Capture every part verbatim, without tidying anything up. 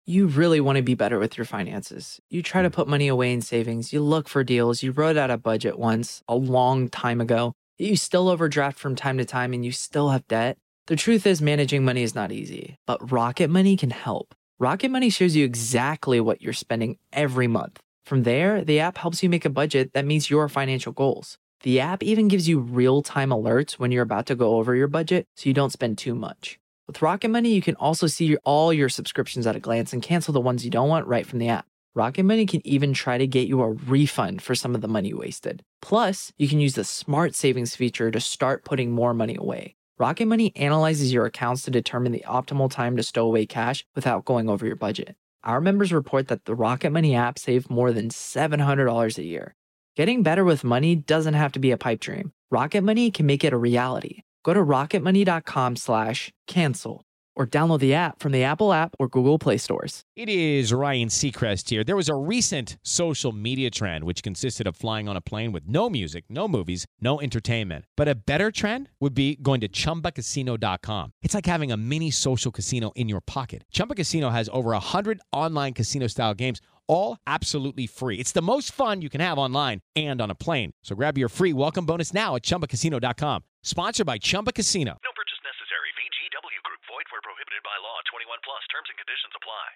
You really want to be better with your finances. You try to put money away in savings, you look for deals, you wrote out a budget once a long time ago, you still overdraft from time to time, and you still have debt. The truth is, managing money is not easy, but Rocket Money can help. Rocket Money shows you exactly what you're spending every month. From there, the app helps you make a budget that meets your financial goals. The app even gives you real-time alerts when you're about to go over your budget so you don't spend too much. With Rocket Money, you can also see all your subscriptions at a glance and cancel the ones you don't want right from the app. Rocket Money can even try to get you a refund for some of the money you wasted. Plus, you can use the Smart Savings feature to start putting more money away. Rocket Money analyzes your accounts to determine the optimal time to stow away cash without going over your budget. Our members report that the Rocket Money app saved more than seven hundred dollars a year. Getting better with money doesn't have to be a pipe dream. Rocket Money can make it a reality. Go to rocketmoney.com slash cancel or download the app from the Apple app or Google Play stores. It is Ryan Seacrest here. There was a recent social media trend which consisted of flying on a plane with no music, no movies, no entertainment. But a better trend would be going to chumba casino dot com. It's like having a mini social casino in your pocket. Chumba Casino has over one hundred online casino-style games, all absolutely free. It's the most fun you can have online and on a plane. So grab your free welcome bonus now at chumba casino dot com. Sponsored by Chumba Casino. No purchase necessary. V G W Group. Void where prohibited by law. twenty-one plus. Terms and conditions apply.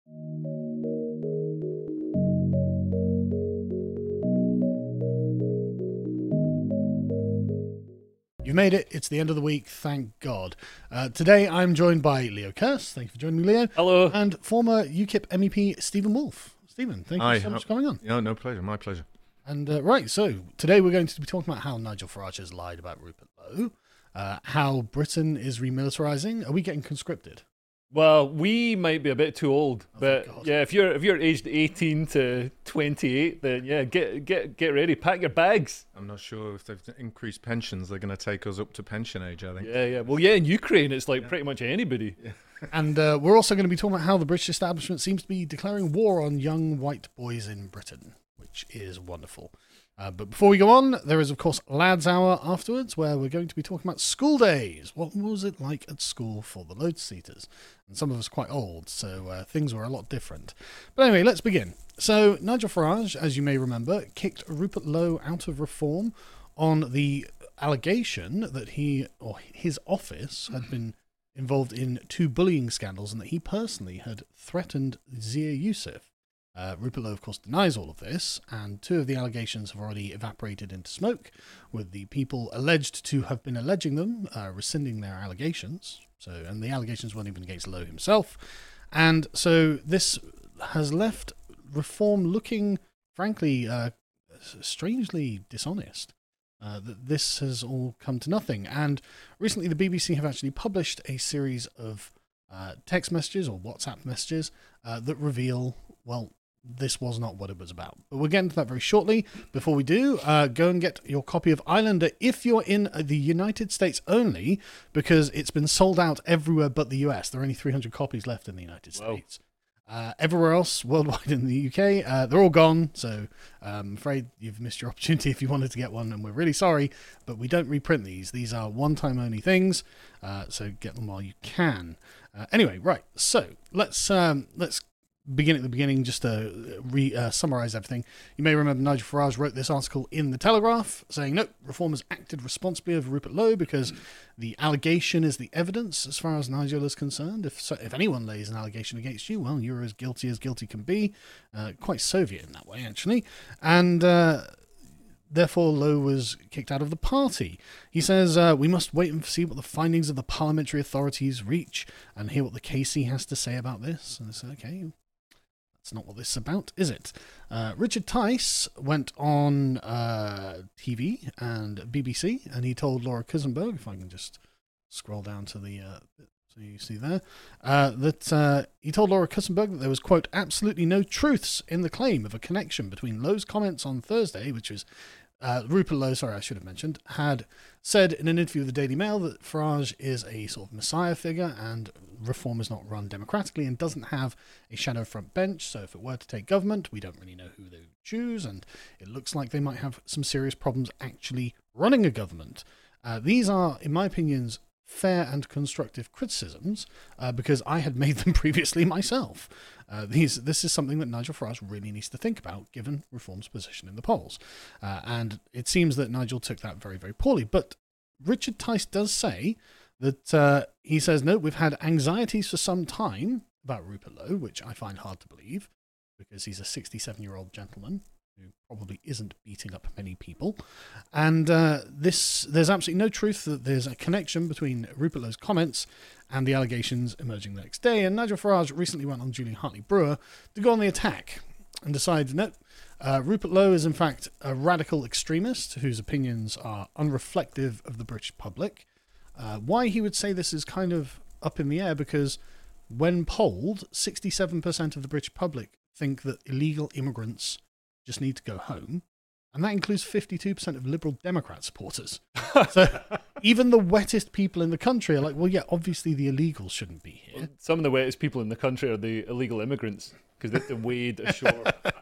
You've made it. It's the end of the week. Thank God. Uh, today, I'm joined by Leo Kirst. Thank you for joining me, Leo. Hello. And former UKIP M E P Stephen Wolfe. Stephen, thank Hi. you so much for coming on. No, no pleasure. My pleasure. And uh, right, so today we're going to be talking about how Nigel Farage has lied about Rupert Lowe, uh, how Britain is remilitarising. Are we getting conscripted? Well, we might be a bit too old, Oh, but thank God. yeah, if you're if you're aged eighteen to twenty-eight, then yeah, get get get ready, pack your bags. I'm not sure if they've increased pensions, they're going to take us up to pension age, I think. Yeah, yeah. Well, yeah, in Ukraine, it's like pretty much anybody. Yeah. And uh, we're also going to be talking about how the British establishment seems to be declaring war on young white boys in Britain, which is wonderful. Uh, but before we go on, there is, of course, Lads Hour afterwards, where we're going to be talking about school days. What was it like at school for the Load-Seaters? And some of us quite old, so uh, things were a lot different. But anyway, let's begin. So Nigel Farage, as you may remember, kicked Rupert Lowe out of Reform on the allegation that he, or his office, had been involved in two bullying scandals and that he personally had threatened Zia Youssef. Uh, Rupert Lowe, of course, denies all of this, and two of the allegations have already evaporated into smoke, with the people alleged to have been alleging them uh, rescinding their allegations. So, and the allegations weren't even against Lowe himself. And so this has left Reform looking, frankly, uh, strangely dishonest. Uh, that this has all come to nothing. And recently the B B C have actually published a series of uh, text messages or WhatsApp messages uh, that reveal, well, this was not what it was about. But we'll get into that very shortly. Before we do, uh, go and get your copy of Islander if you're in the United States only, because it's been sold out everywhere but the U S. There are only three hundred copies left in the United Wow. States. Uh, everywhere else worldwide in the U K, uh, they're all gone, so um, I'm afraid you've missed your opportunity if you wanted to get one, and we're really sorry, but we don't reprint these. These are one-time only things, uh, so get them while you can. Uh, anyway, right, so let's um, let's begin at the beginning just to re, uh, summarise everything. You may remember Nigel Farage wrote this article in The Telegraph saying, no, Reform has acted responsibly over Rupert Lowe because the allegation is the evidence as far as Nigel is concerned. If so, if anyone lays an allegation against you, well, you're as guilty as guilty can be. Uh, quite Soviet in that way, actually. And uh, therefore, Lowe was kicked out of the party. He says, uh, we must wait and see what the findings of the parliamentary authorities reach and hear what the K C has to say about this. And I said, okay, that's not what this is about, is it? Uh, Richard Tice went on uh, T V and B B C, and he told Laura Kusenberg, if I can just scroll down to the, uh, so you see there, uh, that uh, he told Laura Kusenberg that there was, quote, absolutely no truths in the claim of a connection between Lowe's comments on Thursday, which was Uh, Rupert Lowe, sorry, I should have mentioned, had said in an interview with the Daily Mail that Farage is a sort of messiah figure and Reform is not run democratically and doesn't have a shadow front bench. So if it were to take government, we don't really know who they would choose, and it looks like they might have some serious problems actually running a government. Uh, these are, in my opinions, fair and constructive criticisms uh, because I had made them previously myself. Uh, these this is something that Nigel Farage really needs to think about, given Reform's position in the polls. Uh, and it seems that Nigel took that very, very poorly. But Richard Tice does say that uh, he says, no, we've had anxieties for some time about Rupert Lowe, which I find hard to believe, because he's a sixty-seven-year-old gentleman who probably isn't beating up many people. And uh, this there's absolutely no truth that there's a connection between Rupert Lowe's comments and the allegations emerging the next day. And Nigel Farage recently went on Julian Hartley-Brewer to go on the attack and decided, no, uh, Rupert Lowe is in fact a radical extremist whose opinions are unreflective of the British public. Uh, why he would say this is kind of up in the air, because when polled, sixty-seven percent of the British public think that illegal immigrants just need to go home, and that includes fifty-two percent of Liberal Democrat supporters. So even the wettest people in the country are like, well, yeah, obviously the illegals shouldn't be here. Some of the wettest people in the country are the illegal immigrants, because they have to wade ashore.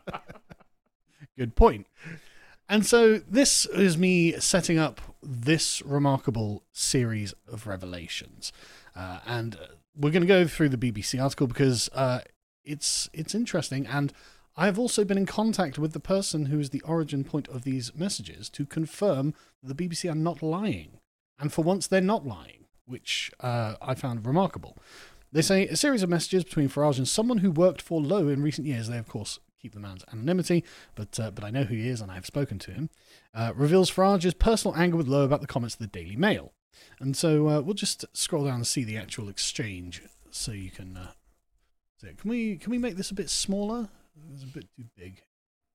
Good point. And so this is me setting up this remarkable series of revelations. Uh, and we're going to go through the B B C article because uh, it's it's interesting, and I have also been in contact with the person who is the origin point of these messages to confirm that the B B C are not lying. And for once, they're not lying, which uh, I found remarkable. They say a series of messages between Farage and someone who worked for Lowe in recent years. They, of course, keep the man's anonymity, but uh, but I know who he is and I have spoken to him. Uh, reveals Farage's personal anger with Lowe about the comments of the Daily Mail. And so uh, we'll just scroll down and see the actual exchange, so you can uh, see it. Can we can we make this a bit smaller? It's a bit too big.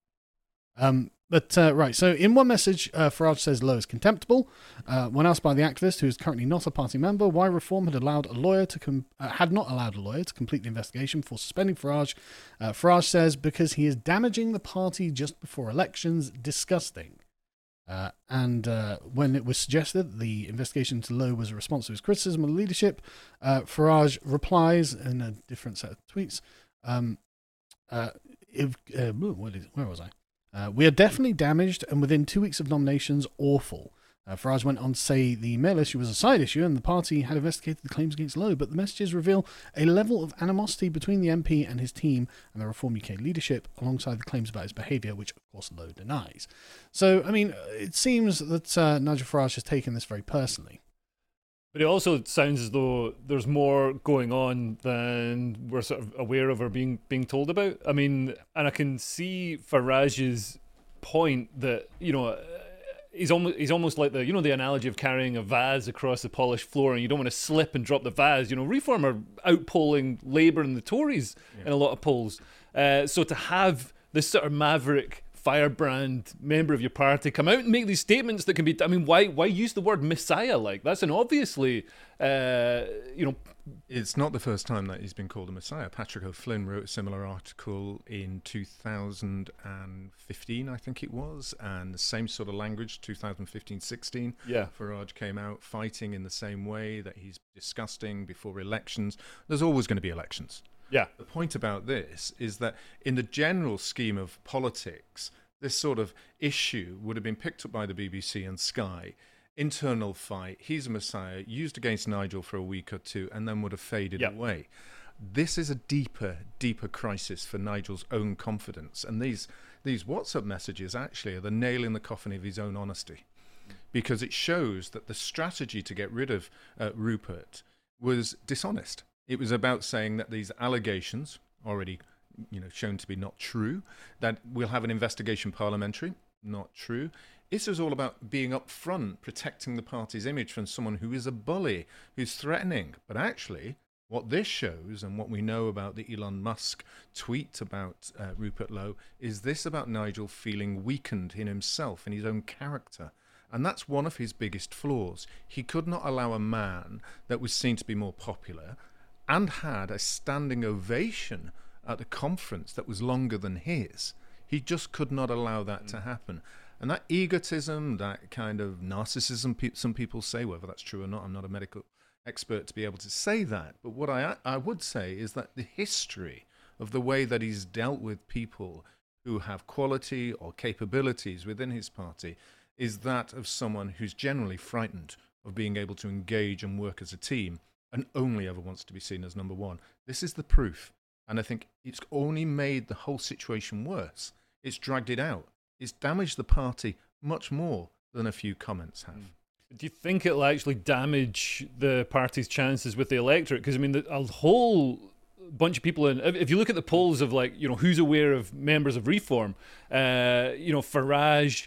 Um, but uh, right, so in one message, uh, Farage says Lowe is contemptible. Uh, when asked by the activist, who is currently not a party member, why Reform had allowed a lawyer to com- uh, had not allowed a lawyer to complete the investigation for suspending Farage, uh, Farage says because he is damaging the party just before elections. Disgusting. Uh, and uh, when it was suggested that the investigation into Lowe was a response to his criticism of the leadership, uh, Farage replies in a different set of tweets. Um, uh, if, uh, what is, where was I? Uh, we are definitely damaged, and within two weeks of nominations, awful. Uh, Farage went on to say the Mail issue was a side issue, and the party had investigated the claims against Lowe, but the messages reveal a level of animosity between the M P and his team and the Reform U K leadership, alongside the claims about his behaviour, which, of course, Lowe denies. So, I mean, it seems that uh, Nigel Farage has taken this very personally. But it also sounds as though there's more going on than we're sort of aware of or being being told about. I mean, and I can see Farage's point that, you know, he's almost he's almost like the, you know, the analogy of carrying a vase across the polished floor and you don't want to slip and drop the vase. You know, Reform are outpolling Labour and the Tories yeah. in a lot of polls. Uh, so to have this sort of maverick firebrand member of your party come out and make these statements that can be, I mean, why why use the word messiah? Like, that's an obviously, uh, you know... It's not the first time that he's been called a messiah. Patrick O'Flynn wrote a similar article in two thousand fifteen, I think it was, and the same sort of language, two thousand fifteen sixteen. Yeah. Farage came out fighting in the same way, that he's disgusting before elections. There's always going to be elections. Yeah. The point about this is that in the general scheme of politics, this sort of issue would have been picked up by the B B C and Sky. Internal fight, he's a messiah, used against Nigel for a week or two, and then would have faded yep. away. This is a deeper, deeper crisis for Nigel's own confidence. And these, these WhatsApp messages actually are the nail in the coffin of his own honesty. Because it shows that the strategy to get rid of uh, Rupert was dishonest. It was about saying that these allegations, already you know, shown to be not true, that we'll have an investigation parliamentary, not true. This is all about being upfront, protecting the party's image from someone who is a bully, who's threatening. But actually, what this shows, and what we know about the Elon Musk tweet about uh, Rupert Lowe, is this about Nigel feeling weakened in himself, in his own character. And that's one of his biggest flaws. He could not allow a man that was seen to be more popular and had a standing ovation at the conference that was longer than his. He just could not allow that mm. to happen. And that egotism, that kind of narcissism, pe- some people say, whether that's true or not, I'm not a medical expert to be able to say that. But what I, I would say is that the history of the way that he's dealt with people who have quality or capabilities within his party is that of someone who's generally frightened of being able to engage and work as a team and only ever wants to be seen as number one. This is the proof. And I think it's only made the whole situation worse. It's dragged it out. It's damaged the party much more than a few comments have. Do you think it'll actually damage the party's chances with the electorate? Because, I mean, the, a whole bunch of people in, if, if you look at the polls of, like, you know, who's aware of members of Reform, uh, you know, Farage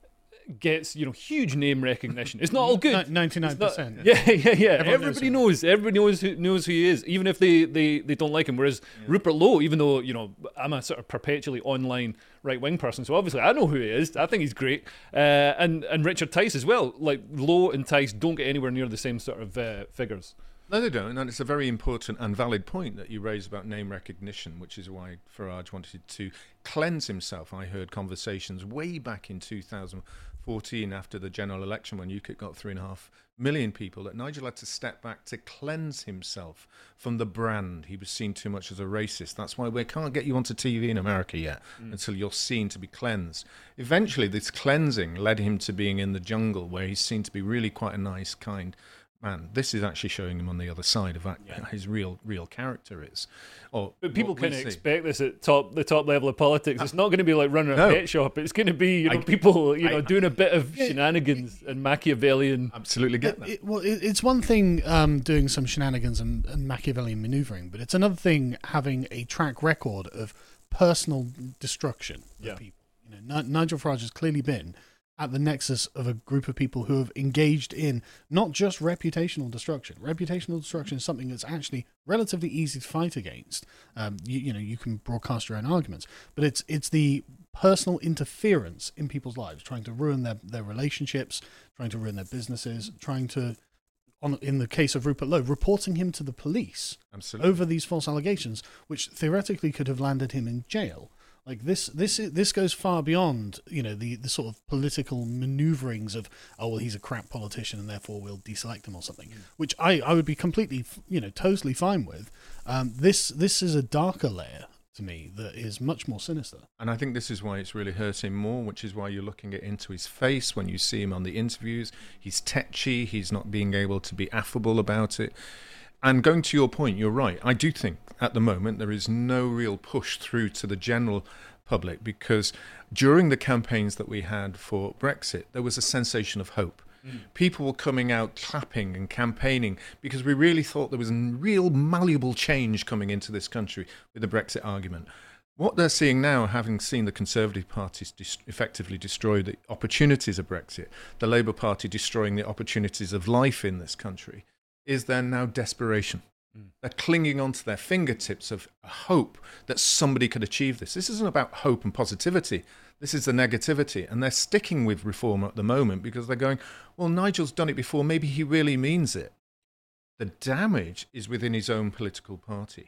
gets, you know, huge name recognition. It's not all good. ninety-nine percent. Yeah, yeah, yeah. Everyone Everybody knows knows. Everybody knows who knows who he is, even if they, they, they don't like him. Whereas yeah. Rupert Lowe, even though, you know, I'm a sort of perpetually online right wing person, so obviously I know who he is. I think he's great. Uh, and and Richard Tice as well. Like, Lowe and Tice don't get anywhere near the same sort of uh, figures. No, they don't, and it's a very important and valid point that you raise about name recognition, which is why Farage wanted to cleanse himself. I heard conversations way back in two thousand fourteen after the general election when UKIP got three and a half million people that Nigel had to step back to cleanse himself from the brand. He was seen too much as a racist. That's why we can't get you onto T V in America yet mm. until you're seen to be cleansed. Eventually, this cleansing led him to being in the jungle, where he's seen to be really quite a nice, kind man. This is actually showing him on the other side of that, yeah. his real real character is. Or but people kind of expect this at top the top level of politics. It's not going to be like running a no. pet shop. It's going to be, you know, I, people, you know, I, doing a bit of yeah, shenanigans and Machiavellian. Absolutely get that. It, it, well, it, it's one thing um, doing some shenanigans and, and Machiavellian maneuvering, but it's another thing having a track record of personal destruction of yeah. people. You know, N- Nigel Farage has clearly been at the nexus of a group of people who have engaged in not just reputational destruction. Reputational destruction is something that's actually relatively easy to fight against. Um, you, you know, you can broadcast your own arguments, but it's it's the personal interference in people's lives, trying to ruin their, their relationships, trying to ruin their businesses, trying to, on in the case of Rupert Lowe, reporting him to the police Absolutely. over these false allegations, which theoretically could have landed him in jail. Like this, this, this goes far beyond, you know, the, the sort of political maneuverings of, oh, well, he's a crap politician and therefore we'll deselect him or something, mm. which I, I would be completely, you know, totally fine with. Um, this, this is a darker layer to me that is much more sinister. And I think this is why it's really hurt him more, which is why you're looking at into his face when you see him on the interviews. He's tetchy. He's not being able to be affable about it. And going to your point, you're right. I do think at the moment there is no real push through to the general public, because during the campaigns that we had for Brexit, there was a sensation of hope. Mm. People were coming out clapping and campaigning because we really thought there was a real malleable change coming into this country with the Brexit argument. What they're seeing now, having seen the Conservative Party dis- effectively destroy the opportunities of Brexit, the Labour Party destroying the opportunities of life in this country, is there now desperation. Mm. They're clinging onto their fingertips of hope that somebody could achieve this. This isn't about hope and positivity. This is the negativity. And they're sticking with reform at the moment because they're going, well, Nigel's done it before. Maybe he really means it. The damage is within his own political party.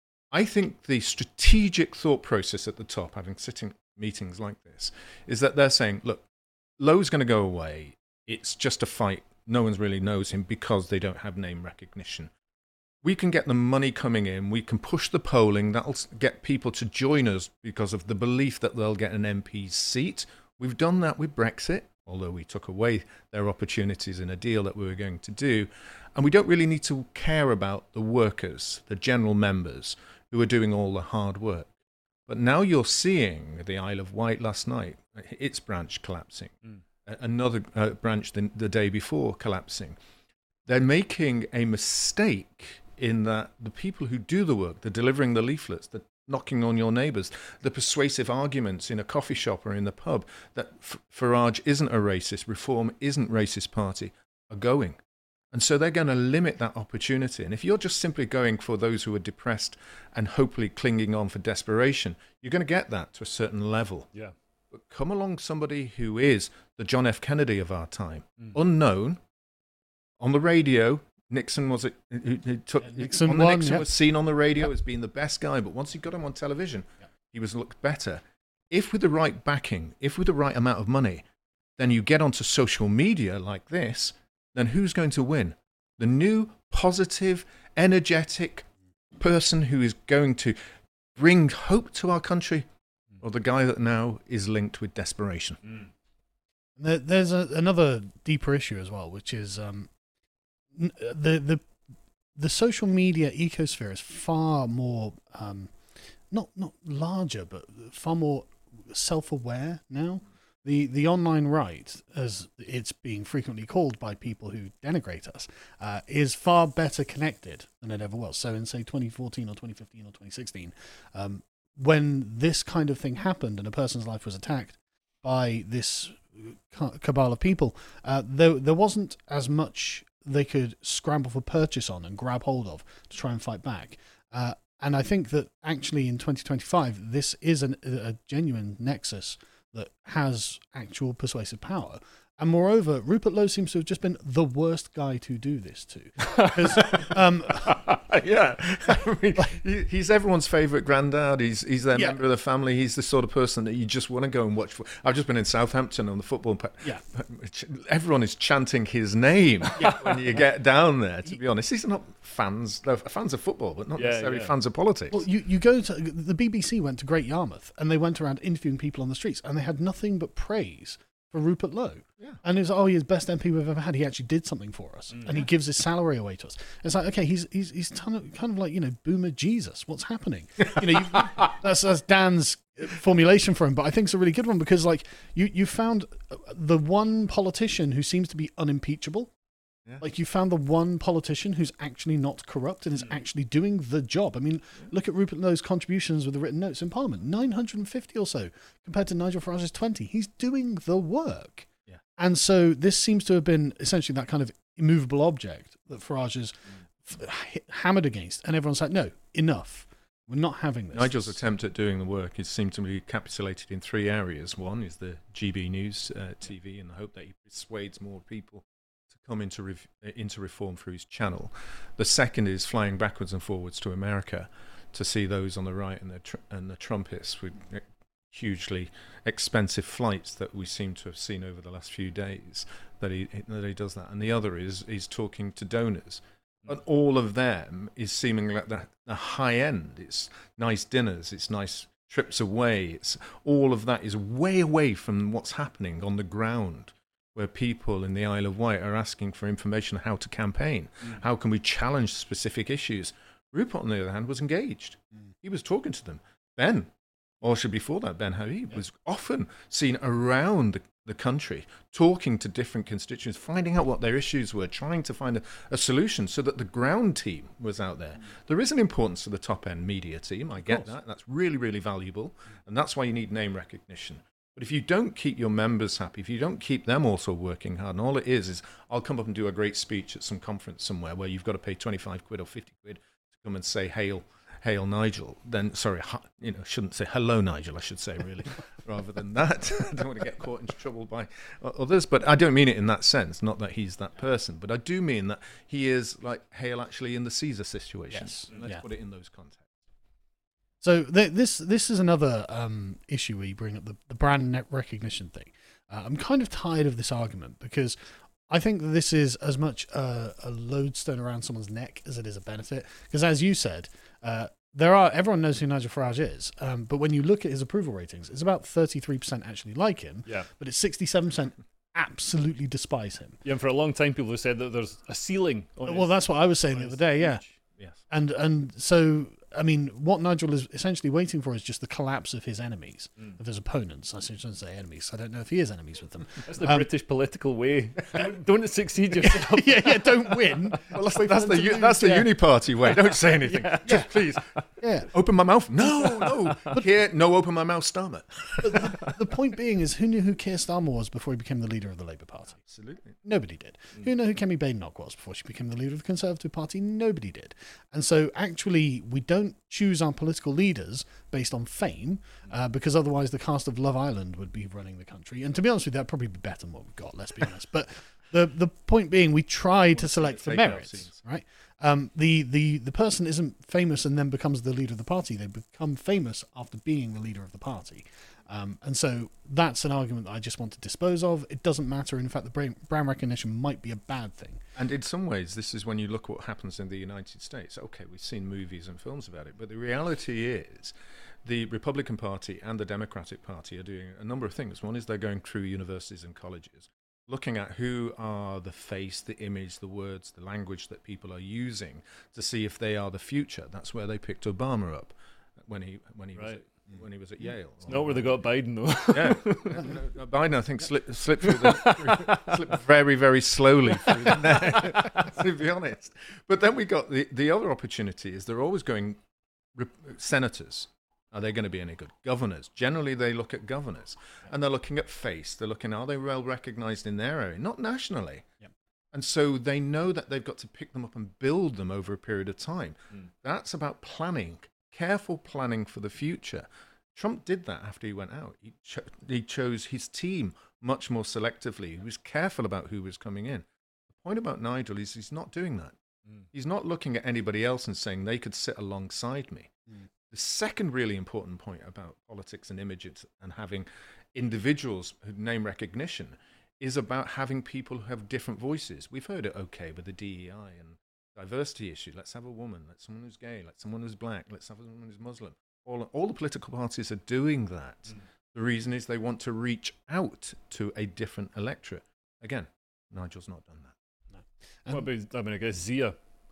I think the strategic thought process at the top, having sitting meetings like this, is that they're saying, look, Lowe's going to go away. It's just a fight. No one really knows him because they don't have name recognition. We can get the money coming in. We can push the polling. That'll get people to join us because of the belief that they'll get an M P seat. We've done that with Brexit, although we took away their opportunities in a deal that we were going to do. And we don't really need to care about the workers, the general members, who are doing all the hard work. But now you're seeing the Isle of Wight last night, its branch collapsing. Mm. Another uh, branch the, the day before collapsing. They're making a mistake in that the people who do the work, the delivering the leaflets, the knocking on your neighbours, the persuasive arguments in a coffee shop or in the pub that F- Farage isn't a racist, Reform isn't racist party, are going. And so they're going to limit that opportunity. And if you're just simply going for those who are depressed and hopefully clinging on for desperation, you're going to get that to a certain level. Yeah. But come along somebody who is the John F. Kennedy of our time, mm. unknown, on the radio. Nixon was it? Who, who took yeah, Nixon on the won, Nixon yep. was seen on the radio yep. as being the best guy, but once he got him on television, yep. he was looked better. If with the right backing, if with the right amount of money, then you get onto social media like this, then who's going to win? The new, positive, energetic person who is going to bring hope to our country, or the guy that now is linked with desperation? Mm. There, there's a, another deeper issue as well, which is um, the the the social media ecosphere is far more um, not not larger, but far more self-aware now. The the online right, as it's being frequently called by people who denigrate us, uh, is far better connected than it ever was. So in, say, twenty fourteen or twenty fifteen or twenty sixteen, um, when this kind of thing happened and a person's life was attacked by this cabal of people, uh, there, there wasn't as much they could scramble for purchase on and grab hold of to try and fight back. Uh, and I think that actually in twenty twenty-five, this is an, a genuine nexus that has actual persuasive power. And moreover, Rupert Lowe seems to have just been the worst guy to do this to. 'Cause, um, yeah, I mean, he, he's everyone's favourite granddad. He's he's their Yeah. member of the family. He's the sort of person that you just want to go and watch. For. I've just been in Southampton on the football. Pa- Yeah. Everyone is chanting his name when you get down there. To be honest, these are not fans. They're fans of football, but not Yeah, necessarily yeah. fans of politics. Well, you, you go to the B B C went to Great Yarmouth and they went around interviewing people on the streets and they had nothing but praise for Rupert Lowe. Yeah. And it was, oh, he's the best M P we've ever had. He actually did something for us, Mm. and he gives his salary away to us. It's like, okay, he's he's he's kind of kind of like, you know, Boomer Jesus. What's happening? You know, you, that's that's Dan's formulation for him, but I think it's a really good one because, like, you you found the one politician who seems to be unimpeachable. Yeah. Like, you found the one politician who's actually not corrupt and is actually doing the job. I mean, look at Rupert Lowe's contributions with the written notes in Parliament, nine hundred fifty or so, compared to Nigel Farage's twenty. He's doing the work. Yeah. And so this seems to have been essentially that kind of immovable object that Farage has f- h- hammered against. And everyone's like, no, enough. We're not having this. Nigel's attempt at doing the work is seemed to be encapsulated in three areas. One is the G B News uh, T V, and the hope that he persuades more people to come into rev- into reform through his channel. The second is flying backwards and forwards to America to see those on the right and the tr- and the Trumpists with hugely expensive flights that we seem to have seen over the last few days. That he that he does that, and the other is he's talking to donors. And all of them is seeming like the, the high end. It's nice dinners, it's nice trips away. It's all of that is way away from what's happening on the ground, where people in the Isle of Wight are asking for information on how to campaign. Mm. How can we challenge specific issues? Rupert, on the other hand, was engaged. Mm. He was talking to them. Ben, or should before that, Ben Habib, yeah. was often seen around the the country, talking to different constituents, finding out what their issues were, trying to find a, a solution so that the ground team was out there. Mm. There is an importance to the top-end media team, I get that. That's really, really valuable, and that's why you need name recognition. But if you don't keep your members happy, if you don't keep them also working hard, and all it is is, I'll come up and do a great speech at some conference somewhere where you've got to pay twenty-five quid or fifty quid to come and say, hail, hail Nigel, then, sorry, you know, shouldn't say hello Nigel, I should say, really, rather than that. I don't want to get caught into trouble by others, but I don't mean it in that sense, not that he's that person, but I do mean that he is like Hale actually in the Caesar situation. Yes. Let's yeah. put it in those contexts. So th- this this is another um, issue where you bring up the, the brand net recognition thing. Uh, I'm kind of tired of this argument because I think that this is as much a, a lodestone around someone's neck as it is a benefit. Because as you said, uh, there are everyone knows who Nigel Farage is, um, but when you look at his approval ratings, it's about thirty-three percent actually like him, yeah. but it's sixty-seven percent absolutely despise him. Yeah, and for a long time, people have said that there's a ceiling on Well, his, that's what I was saying the other day, yeah. Yes. And and so, I mean, what Nigel is essentially waiting for is just the collapse of his enemies, mm. of his opponents. I shouldn't say enemies. I don't know if he is enemies with them. That's the um, British political way. Don't, don't succeed yourself. yeah, yeah, don't win. Well, that's, that's the u- that's the yeah. Uniparty way. Don't say anything. Yeah. Just yeah. please. Yeah. Open my mouth. No, no. But here, no open my mouth Starmer. But the, the point being is, who knew who Keir Starmer was before he became the leader of the Labour Party? Absolutely. Nobody did. Mm. Who knew who Kemi Badenoch was before she became the leader of the Conservative Party? Nobody did. And so actually, we don't choose our political leaders based on fame, uh, because otherwise the cast of Love Island would be running the country. And to be honest with you, that'd probably be better than what we've got, let's be honest. But the the point being, we try to select for merits, right? Um, the, the, the person isn't famous and then becomes the leader of the party. They become famous after being the leader of the party. Um, and so that's an argument that I just want to dispose of. It doesn't matter. In fact, the brand recognition might be a bad thing. And in some ways, this is when you look what happens in the United States. Okay, we've seen movies and films about it, but the reality is the Republican Party and the Democratic Party are doing a number of things. One is they're going through universities and colleges, looking at who are the face, the image, the words, the language that people are using to see if they are the future. That's where they picked Obama up. when he when he was Right. at, when he was at Yale. It's not where they got Biden, though. Yeah, no, Biden, I think, slipped, slipped, through the, through, slipped very, very slowly through the net, to be honest. But then we got the, the other opportunity is they're always going, rep- senators, are they going to be any good? Governors, generally they look at governors, and they're looking at face, they're looking, are they well recognized in their area, not nationally. Yep. And so they know that they've got to pick them up and build them over a period of time. Mm. That's about planning. Careful planning for the future. Trump did that after he went out. He, cho- he chose his team much more selectively. He was careful about who was coming in. The point about Nigel is he's not doing that. Mm. He's not looking at anybody else and saying they could sit alongside me. Mm. The second really important point about politics and images and having individuals who name recognition is about having people who have different voices. We've heard it okay with the D E I and diversity issue. Let's have a woman. Let's someone who's gay. Let's someone who's black. Let's have someone who's Muslim. All, all the political parties are doing that. Mm. The reason is they want to reach out to a different electorate. Again, Nigel's not done that. And- What about, I mean, I guess Zia.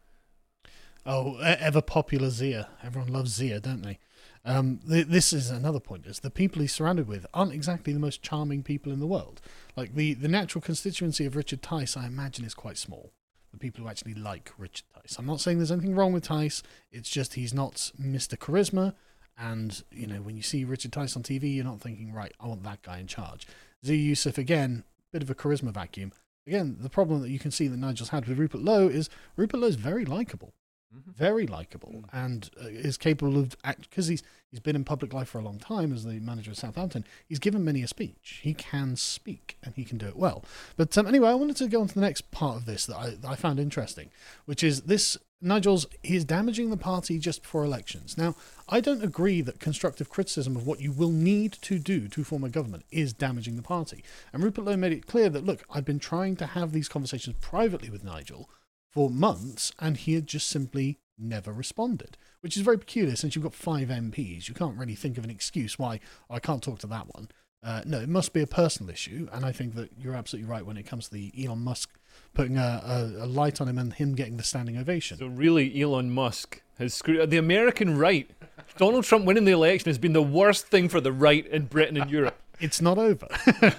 Oh, e- ever popular Zia. Everyone loves Zia, don't they? Um, th- this is another point: is the people he's surrounded with aren't exactly the most charming people in the world. Like the the natural constituency of Richard Tice, I imagine, is quite small. The people who actually like Richard Tice. I'm not saying there's anything wrong with Tice. It's just he's not Mister Charisma. And you know, when you see Richard Tice on T V, you're not thinking, right, I want that guy in charge. Zia Yusuf, again, bit of a charisma vacuum. Again, the problem that you can see that Nigel's had with Rupert Lowe is Rupert Lowe's very likable. Very likable and uh, is capable of act because he's he's been in public life for a long time as the manager of Southampton. He's given many a speech. He can speak and he can do it well. But um, anyway, I wanted to go on to the next part of this that I, that I found interesting, which is this: Nigel's he's damaging the party just before elections. Now, I don't agree that constructive criticism of what you will need to do to form a government is damaging the party. And Rupert Lowe made it clear that, look, I've been trying to have these conversations privately with Nigel for months, and he had just simply never responded, which is very peculiar since you've got five M Ps. You can't really think of an excuse why oh, I can't talk to that one. Uh, no, it must be a personal issue, and I think that you're absolutely right when it comes to the Elon Musk putting a, a, a light on him and him getting the standing ovation. So really, Elon Musk has screwed the American right. Donald Trump winning the election has been the worst thing for the right in Britain and Europe. It's not over. It's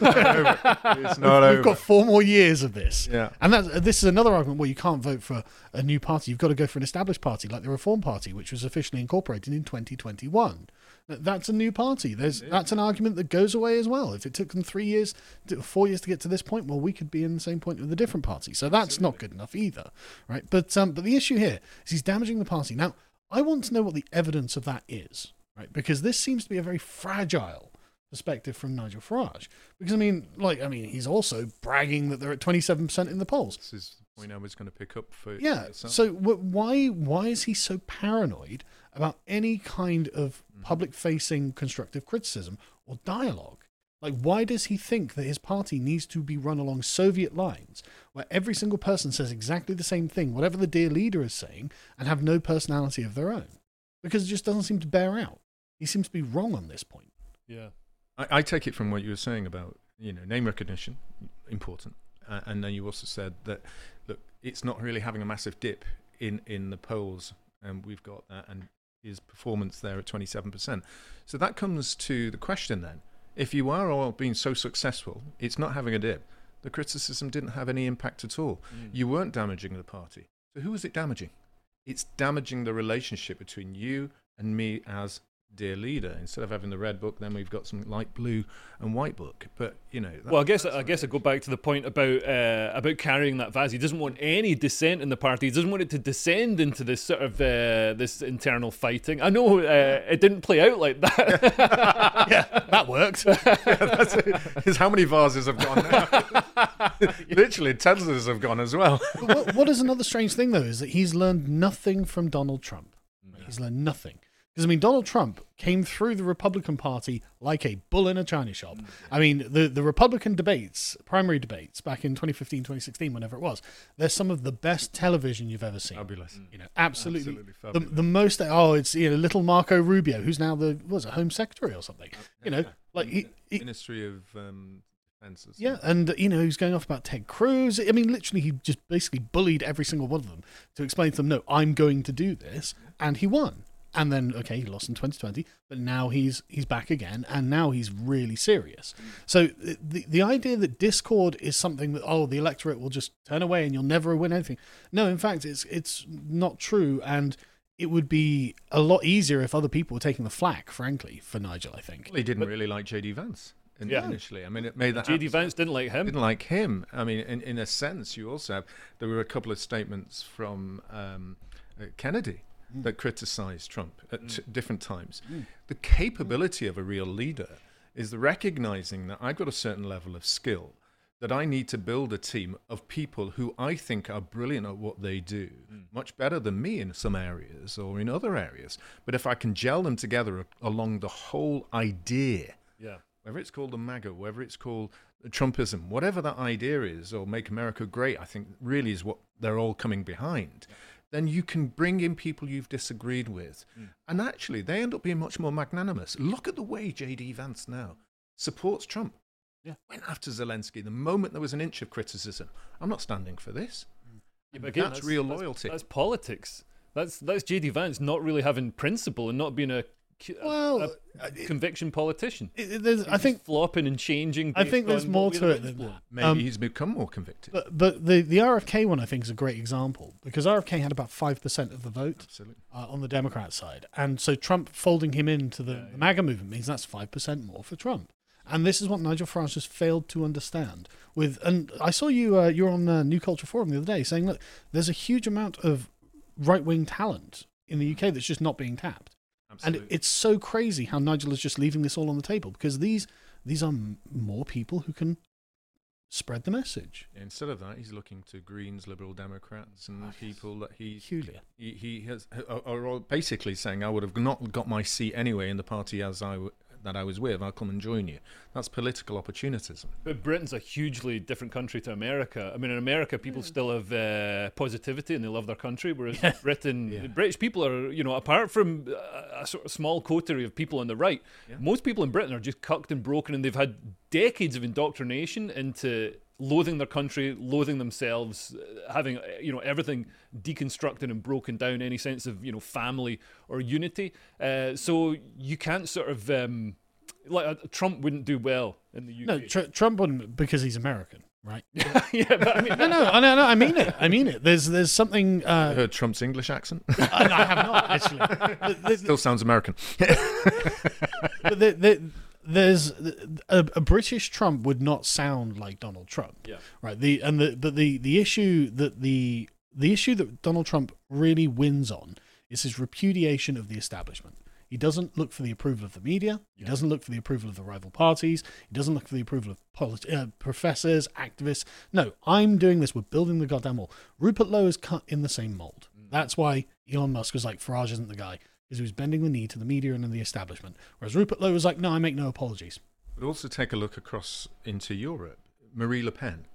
not We've over. got four more years of this. Yeah. And that's, this is another argument where you can't vote for a new party. You've got to go for an established party like the Reform Party, which was officially incorporated in twenty twenty-one. That's a new party. There's That's an argument that goes away as well. If it took them three years, four years to get to this point, well, we could be in the same point with a different party. So that's not good enough either, right? But um, but the issue here is he's damaging the party. Now, I want to know what the evidence of that is, right? Because this seems to be a very fragile perspective from Nigel Farage. Because, I mean, like, I mean, he's also bragging that they're at twenty-seven percent in the polls. This is the point I was going to pick up for Yeah. yourself. So wh- why why is he so paranoid about any kind of public-facing constructive criticism or dialogue? Like, why does he think that his party needs to be run along Soviet lines, where every single person says exactly the same thing, whatever the dear leader is saying, and have no personality of their own? Because it just doesn't seem to bear out. He seems to be wrong on this point. Yeah. I, I take it from what you were saying about, you know, name recognition, important. Uh, and then you also said that, look, it's not really having a massive dip in, in the polls, and we've got that, and his performance there at twenty-seven percent. So that comes to the question then. If you are all being so successful, it's not having a dip. The criticism didn't have any impact at all. Mm. You weren't damaging the party. So who is it damaging? It's damaging the relationship between you and me as dear leader. Instead of having the red book, then we've got some light blue and white book. But you know, that, Well, I guess I guess I go back to the point about uh, about carrying that vase. He doesn't want any dissent in the party. He doesn't want it to descend into this sort of uh, this internal fighting. I know uh, it didn't play out like that. Yeah, that worked. that's it. Is how many vases have gone now? Literally, tens have gone as well. But what, what is another strange thing, though, is that he's learned nothing from Donald Trump. He's learned nothing. Because, I mean, Donald Trump came through the Republican Party like a bull in a china shop. I mean, the, the Republican debates, primary debates, back in twenty fifteen, twenty sixteen, whenever it was, they're some of the best television you've ever seen. Fabulous. You know, absolutely. Absolutely the, fabulous. the most, oh, it's, you know, little Marco Rubio, who's now the, what was it, Home Secretary or something. You know, like, he, he, Ministry of um, Defense. yeah, and, you know, he's going off about Ted Cruz. I mean, literally, he just basically bullied every single one of them to explain to them, no, I'm going to do this. And he won. and then okay, he lost in twenty twenty, but now he's he's back again, and now he's really serious. So the the idea that discord is something that oh the electorate will just turn away and you'll never win anything. No, in fact, it's it's not true, and it would be a lot easier if other people were taking the flak, frankly, for Nigel. I think. Well, he didn't really like J D Vance. In, Yeah. Initially, I mean, it made that J D happen. Vance didn't like him. Didn't like him. I mean, in, in a sense, you also have there were a couple of statements from um, uh, Kennedy Mm. that criticised Trump at Mm. t- different times. Mm. The capability of a real leader is the recognizing that I've got a certain level of skill, that I need to build a team of people who I think are brilliant at what they do, Mm. much better than me in some areas or in other areas. But if I can gel them together a- along the whole idea, Yeah. whether it's called the MAGA, whether it's called Trumpism, whatever that idea is, or Make America Great, I think really is what they're all coming behind, then you can bring in people you've disagreed with. Mm. And actually, they end up being much more magnanimous. Look at the way J D Vance now supports Trump. Yeah. Went after Zelensky the moment there was an inch of criticism. I'm not standing for this. Yeah, but again, That's real loyalty. That's politics. That's that's J D Vance not really having principle and not being a, a- Well, a uh, it- conviction politician. It- it- there's- I He's think just flopping and changing. I based think there's on more what way to the it than wind's that. Maybe Um, he's become more convicted. But but the, the R F K one I think is a great example because R F K had about five percent of the vote Absolutely. uh, on the Democrat side, and so Trump folding him into the, Yeah, the yeah. MAGA movement means that's five percent more for Trump. And this is what Nigel Farage has failed to understand. With and I saw you uh, you're on uh, New Culture Forum the other day saying look, there's a huge amount of right wing talent in the U K that's just not being tapped. Absolutely. And it's so crazy how Nigel is just leaving this all on the table because these these are m- more people who can spread the message. Instead of that, he's looking to Greens, Liberal Democrats, and Oh, yes. people that he Peculiar. he, he has are, are all basically saying, "I would have not got my seat anyway in the party as I w- that I was with. I'll come and join you." That's political opportunism. But Britain's a hugely different country to America. I mean, in America, people still have uh, positivity and they love their country, whereas Britain, Yeah. British people are, you know, apart from a, a sort of small coterie of people on the right, Yeah. most people in Britain are just cucked and broken, and they've had decades of indoctrination into loathing their country, loathing themselves, uh, having uh, you know everything deconstructed and broken down, any sense of you know family or unity. Uh, so you can't sort of um, like uh, Trump wouldn't do well in the U K. No, tr- Trump wouldn't because he's American, right? yeah, but I mean, no, no, I no, no, I mean it. I mean it. There's there's something. You Uh, heard Trump's English accent? I, I have not actually. But there's- Still sounds American. but there, there, there's a, a British Trump would not sound like Donald Trump. Yeah. Right. The and the but the the issue that the the issue that Donald Trump really wins on is his repudiation of the establishment. He doesn't look for the approval of the media. He Yeah. doesn't look for the approval of the rival parties. He doesn't look for the approval of polit- uh, professors, activists. No, I'm doing this. We're building the goddamn wall. Rupert Lowe is cut in the same mold. That's why Elon Musk was like, Farage isn't the guy, because he was bending the knee to the media and the establishment. Whereas Rupert Lowe was like, no, I make no apologies. But also take a look across into Europe. Marie Le Pen,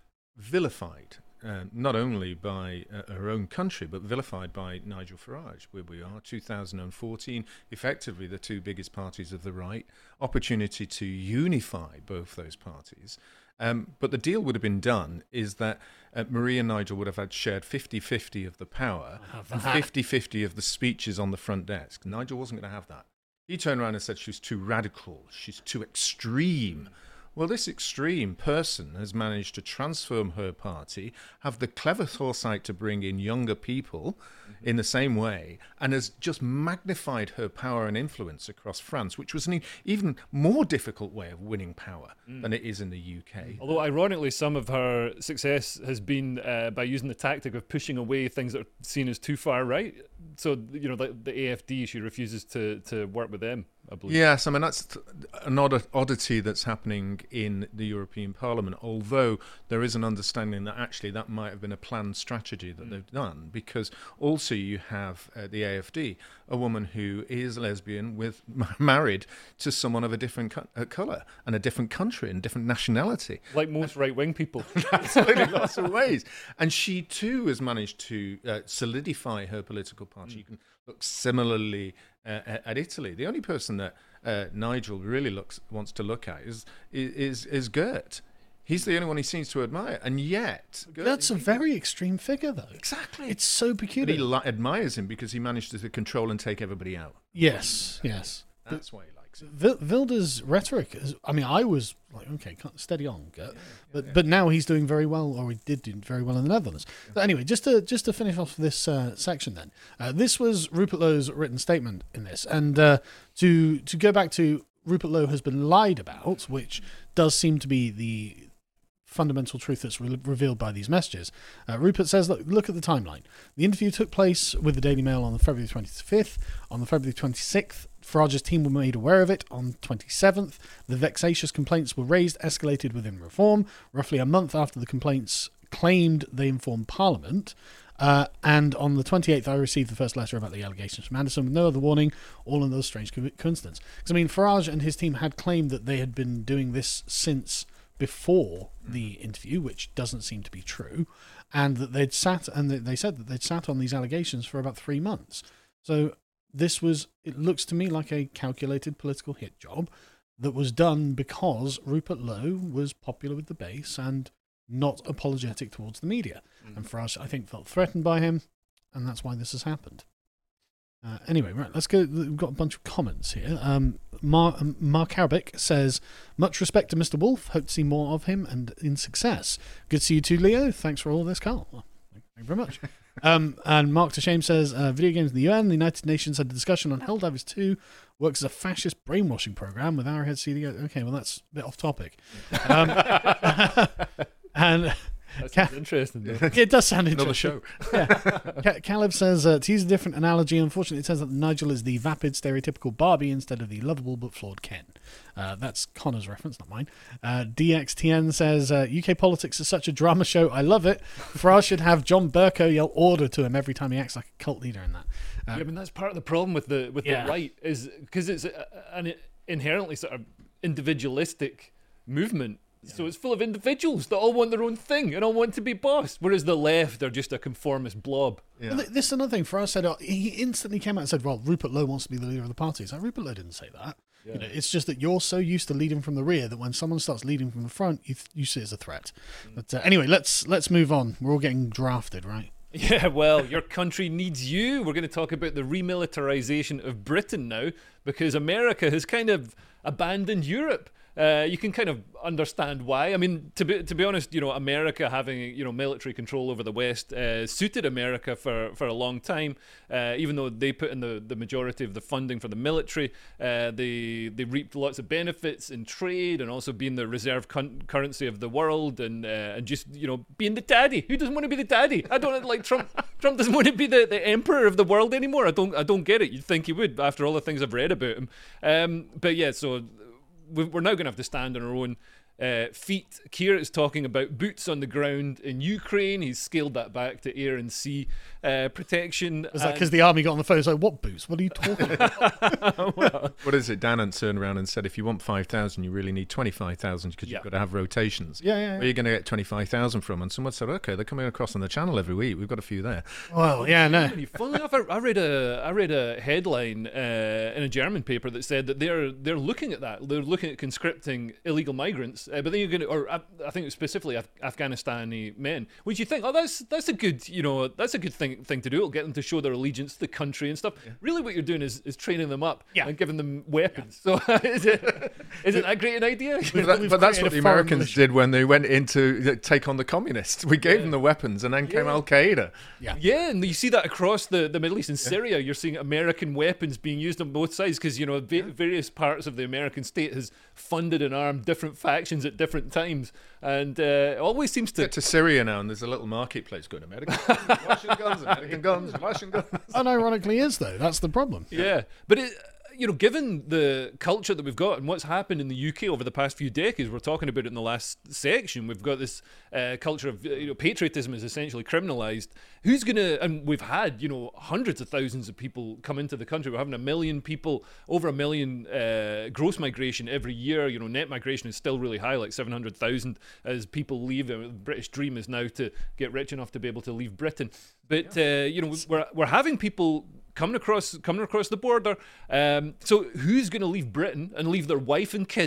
vilified, uh, not only by uh, her own country, but vilified by Nigel Farage, where we are, two thousand fourteen, effectively the two biggest parties of the right, opportunity to unify both those parties. Um, but the deal would have been done is that uh, Marie and Nigel would have had shared fifty-fifty of the power and fifty-fifty of the speeches on the front desk. Nigel wasn't going to have that. He turned around and said she was too radical, she's too extreme. Well, this extreme person has managed to transform her party, have the clever foresight to bring in younger people in the same way, and has just magnified her power and influence across France, which was an e- even more difficult way of winning power than it is in the U K. although ironically, some of her success has been uh, by using the tactic of pushing away things that are seen as too far right. So you know, the, the A F D, she refuses to to work with them, I believe. Yes, I mean, that's th- an odd- oddity that's happening in the European Parliament, although there is an understanding that actually that might have been a planned strategy that they've done, because also you have uh, the A F D, a woman who is lesbian with married to someone of a different co- uh, colour and a different country and different nationality. Like most right wing people. Absolutely, lots of ways. And she too has managed to uh, solidify her political party. You can look similarly uh, at Italy. The only person that uh, Nigel really looks wants to look at is is is Gert. He's the only one he seems to admire, and yet That's a very extreme figure, though. exactly. It's so But peculiar. he li- admires him because he managed to control and take everybody out. Yes, yes. That's why he likes him. Vil- Wilder's rhetoric is, I mean, I was like, okay, can't- steady on, Gert. but but now he's doing very well, or he did do very well in the Netherlands. But anyway, just to just to finish off this uh, section, then uh, this was Rupert Lowe's written statement in this, and uh, to to go back to Rupert Lowe has been lied about, which does seem to be the fundamental truth that's re- revealed by these messages. Uh, Rupert says, look, look at the timeline. The interview took place with the Daily Mail on the February twenty-fifth. On the February twenty-sixth, Farage's team were made aware of it. On the twenty-seventh, the vexatious complaints were raised, escalated within Reform. Roughly a month after the complaints claimed they informed Parliament. Uh, and on the twenty-eighth, I received the first letter about the allegations from Anderson with no other warning, all in those strange co- coincidence. Because, I mean, Farage and his team had claimed that they had been doing this since before the interview, which doesn't seem to be true, and that they'd sat, and they said that they'd sat on these allegations for about three months. So this was, it looks to me like a calculated political hit job that was done because Rupert Lowe was popular with the base and not apologetic towards the media. Mm. And Farage, I think, felt threatened by him, and that's why this has happened. Uh, anyway, right, let's go. We've got a bunch of comments here. Um, Mar- um, Mark Arabic says, much respect to Mister Wolf. Hope to see more of him and in success. Good to see you too, Leo. Thanks for all this, Carl. Well, thank you very much. um, and Mark Tashame says, uh, video games in the U N, the United Nations had a discussion on Helldivers two, works as a fascist brainwashing program with Arrowhead C D O. Okay, well, that's a bit off topic. Um, and... That sounds interesting, though. It does sound Another interesting. show. Yeah. Caleb says, uh, to use a different analogy, unfortunately, it says that Nigel is the vapid, stereotypical Barbie instead of the lovable but flawed Ken. Uh, that's Connor's reference, not mine. Uh, D X T N says, uh, U K politics is such a drama show. I love it. Farage should have John Burko yell order to him every time he acts like a cult leader in that. Uh, Yeah, I mean, that's part of the problem with the with Yeah. the right, is because it's a, an inherently sort of individualistic movement. So it's full of individuals that all want their own thing and all want to be boss, whereas the left are just a conformist blob. Yeah. Well, th- this is another thing. Farage said, uh, he instantly came out and said, well, Rupert Lowe wants to be the leader of the party. It's like, Rupert Lowe didn't say that. Yeah. You know, it's just that you're so used to leading from the rear that when someone starts leading from the front, you, th- you see it as a threat. Mm. But uh, anyway, let's let's move on. We're all getting drafted, right? Yeah, well, your country needs you. We're going to talk about the remilitarization of Britain now, because America has kind of abandoned Europe. Uh, you can kind of understand why. I mean, to be to be honest, you know, America having you know military control over the West uh, suited America for, for a long time. Uh, even though they put in the, the majority of the funding for the military, uh, they they reaped lots of benefits in trade and also being the reserve con- currency of the world and uh, and just you know being the daddy. Who doesn't want to be the daddy? I don't like Trump. Trump doesn't want to be the, the emperor of the world anymore. I don't I don't get it. You'd think he would after all the things I've read about him. Um, but yeah, so. We're now going to have to stand on our own uh, feet. Keir is talking about boots on the ground in Ukraine. He's scaled that back to air and sea uh, protection. Is that because the army got on the phone? It's like, what boots? What are you talking about? well, What is it? Dan turned around and said, if you want five thousand, you really need twenty-five thousand because Yeah. you've got to have rotations. Yeah, yeah, yeah. Where are you going to get twenty-five thousand from? And someone said, okay, they're coming across on the channel every week. We've got a few there. Well, yeah, no. Funnily enough, I, I read a I read a headline uh, in a German paper that said that they're they're looking at that. They're looking at conscripting illegal migrants, uh, but then you're going to, or I, I think it was specifically Af- Afghanistani men. Which you think, oh, that's that's a good, you know, that's a good thing thing to do. It'll get them to show their allegiance to the country and stuff. Yeah. Really, what you're doing is, is training them up Yeah. and giving them weapons. Yeah. So is it is it that great an idea? But, that- We've but that's created what a the foreign Americans militia. did when they went in to take on the communists. We gave Yeah. them the weapons, and then came Yeah. Al Qaeda. Yeah. Yeah, and you see that across the, the Middle East. In Syria, you're seeing American weapons being used on both sides because, you know, va- various parts of the American state has funded and armed different factions at different times. And uh, it always seems to... Get to Syria now, and there's a little marketplace going, American guns, Russian guns, American guns, Russian guns. Unironically is, though. That's the problem. Yeah, but it, you know, given the culture that we've got and what's happened in the U K over the past few decades, we're talking about it in the last section. We've got this uh, culture of, you know, patriotism is essentially criminalised. Who's gonna? And we've had, you know, hundreds of thousands of people come into the country. We're having a million people, over a million uh, gross migration every year. You know, net migration is still really high, like seven hundred thousand as people leave. The British dream is now to get rich enough to be able to leave Britain. But uh, you know, we're we're having people coming across coming across the border. Um, so who's going to leave Britain and leave their wife and kids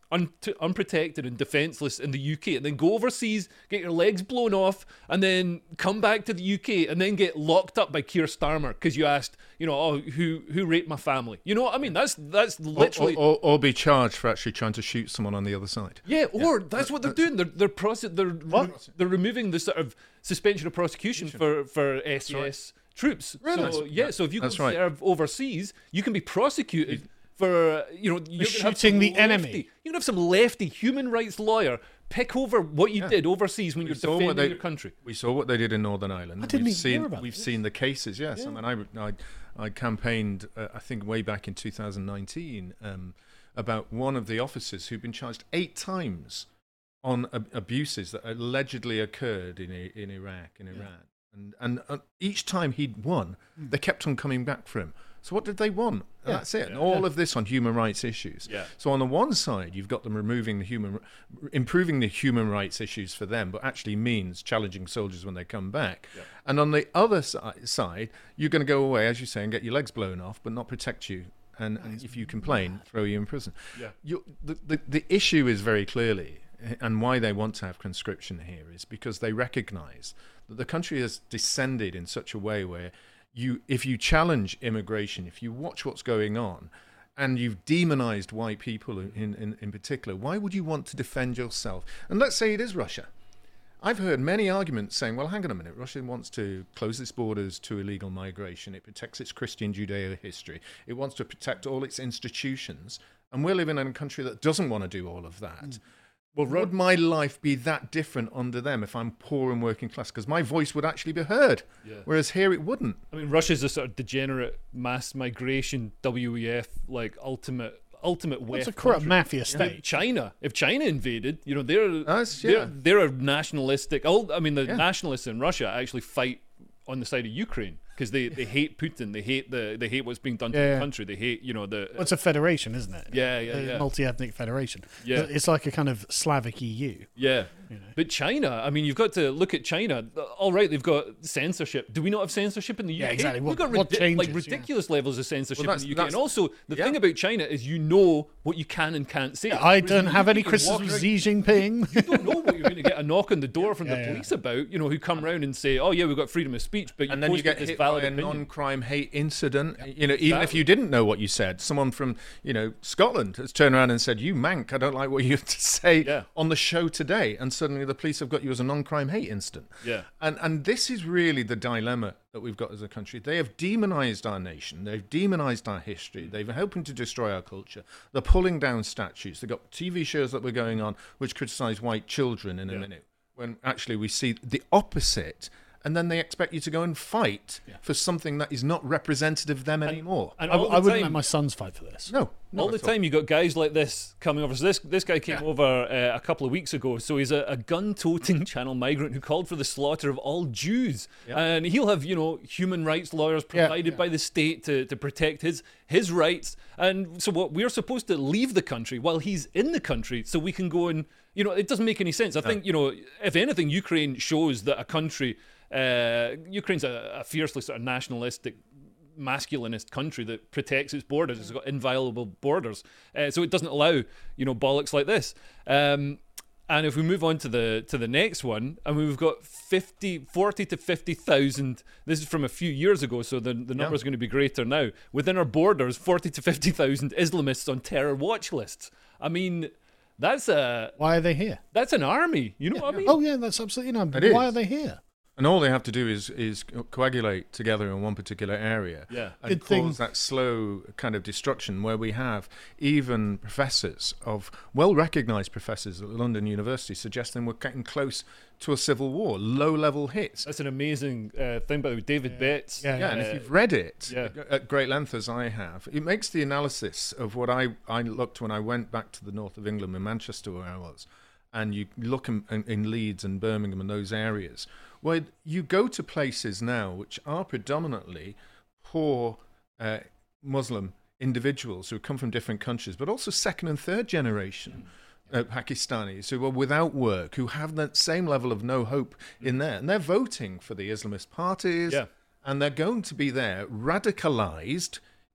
un- unprotected and defenseless in the U K, and then go overseas, get your legs blown off, and then come back to the U K, and then get locked up by Keir Starmer because you asked, you know, oh, who who raped my family? You know what I mean? That's that's literally. Or, or, or be charged for actually trying to shoot someone on the other side. Yeah, or yeah. that's what they're doing. They're they're prose- they're re- they're removing the sort of suspension of prosecution for for S E S right. troops. Really? So yeah, so if you go right. serve overseas, you can be prosecuted. It, For, you know, you're shooting the lefty, enemy. You can have some lefty human rights lawyer pick over what you yeah. did overseas when we you're defending they, your country. We saw what they did in Northern Ireland. I didn't we've even seen, hear about We've this. seen the cases, yes. Yeah. I mean, I, I, I campaigned, uh, I think, way back in two thousand nineteen um, about one of the officers who'd been charged eight times on ab- abuses that allegedly occurred in I- in Iraq, in Iran. Yeah. And, and uh, each time he'd won, mm. they kept on coming back for him. So what did they want? And yeah. that's it. Yeah. And all yeah. of this on human rights issues. Yeah. So on the one side, you've got them removing the human, improving the human rights issues for them, but actually means challenging soldiers when they come back. Yeah. And on the other si- side, you're going to go away, as you say, and get your legs blown off, but not protect you. And, and if you complain, throw you in prison. Yeah. You, the, the, the issue is very clearly, and why they want to have conscription here, is because they recognise that the country has descended in such a way where You, if you challenge immigration, if you watch what's going on, and you've demonized white people in, in, in particular, why would you want to defend yourself? And let's say it is Russia. I've heard many arguments saying, well, hang on a minute, Russia wants to close its borders to illegal migration. It protects its Christian Judeo history. It wants to protect all its institutions. And we're living in a country that doesn't want to do all of that. Mm. Well, would my life be that different under them if I'm poor and working class? Because my voice would actually be heard, yeah. whereas here it wouldn't. I mean, Russia's a sort of degenerate mass migration W E F, like ultimate ultimate It's West a corrupt country. mafia state. If China, if China invaded, you know, they're That's, they're, yeah. they're a nationalistic. I mean, the Yeah. nationalists in Russia actually fight on the side of Ukraine because they, they hate Putin. They hate the they hate what's being done to Yeah, the yeah. country. They hate, you know, the Well, it's a federation, isn't it? Yeah, yeah, A yeah. multi-ethnic federation. Yeah. It's like a kind of Slavic E U. yeah. You know. But China, I mean, you've got to look at China. All right, they've got censorship. Do we not have censorship in the U K? Yeah, exactly. We've What- got what ridi- like changes, ridiculous levels of censorship Well, in that's- the U K. that's- And also, the yeah. thing about China is you know what you can and can't say. I Whereas don't in the have U K, any you can criticism walk of around- Xi Jinping. You don't know what you're going to get a knock on the door from Yeah, the yeah. police about, you know, who come round and say, oh, yeah, we've got freedom of speech, but you And then you posted get this hit by valid a opinion. non-crime hate incident. You know, even if Exactly. you didn't know what you said, someone from, you know, Scotland has turned around and said, "You mank, I don't like what you have to say Yeah. on the show today," and suddenly the police have got you as a non-crime hate incident. Yeah. And and this is really the dilemma that we've got as a country. They have demonized our nation. They've demonized our history. They've helping to destroy our culture. They're pulling down statues. They've got T V shows that we're going on which criticize white children in a Yeah. minute, when actually we see the opposite. And then they expect you to go and fight Yeah. for something that is not representative of them anymore. And I, all I the wouldn't time, let my sons fight for this. No, not all the at all. time you got guys like this coming over. So this this guy came Yeah. over uh, a couple of weeks ago. So he's a, a gun-toting channel migrant who called for the slaughter of all Jews. Yeah. And he'll have, you know, human rights lawyers Yeah. provided by the state to, to protect his his rights. And so what we're supposed to leave the country while he's in the country so we can go and, you know, it doesn't make any sense. I think, you know, if anything, Ukraine shows that a country, uh, Ukraine's a, a fiercely sort of nationalistic masculinist country that protects its borders. It's got inviolable borders, uh, so it doesn't allow, you know, bollocks like this. Um, and if we move on to the to the next one, and we've got fifty, forty to fifty thousand. This is from a few years ago, so the the number is going to be greater now. Within our borders, forty to fifty thousand Islamists on terror watch lists. I mean, that's a Why are they here? that's an army. You know what I mean? Oh, yeah, that's absolutely no. It Why is. are they here? And all they have to do is is coagulate together in one particular area, Yeah. and Good cause thing- that slow kind of destruction. Where we have even professors of well-recognised professors at London University suggesting we're getting close to a civil war, low-level hits. That's an amazing uh, thing, by the way. David Betts. Yeah, Yeah, and uh, if you've read it yeah. at great length as I have, it makes the analysis of what I, I looked when I went back to the north of England in Manchester where I was, and you look in, in, in Leeds and Birmingham and those areas, where you go to places now which are predominantly poor uh, Muslim individuals who come from different countries, but also second and third generation uh, Pakistanis who are without work, who have that same level of no hope in there, and they're voting for the Islamist parties, Yeah. and they're going to be there radicalized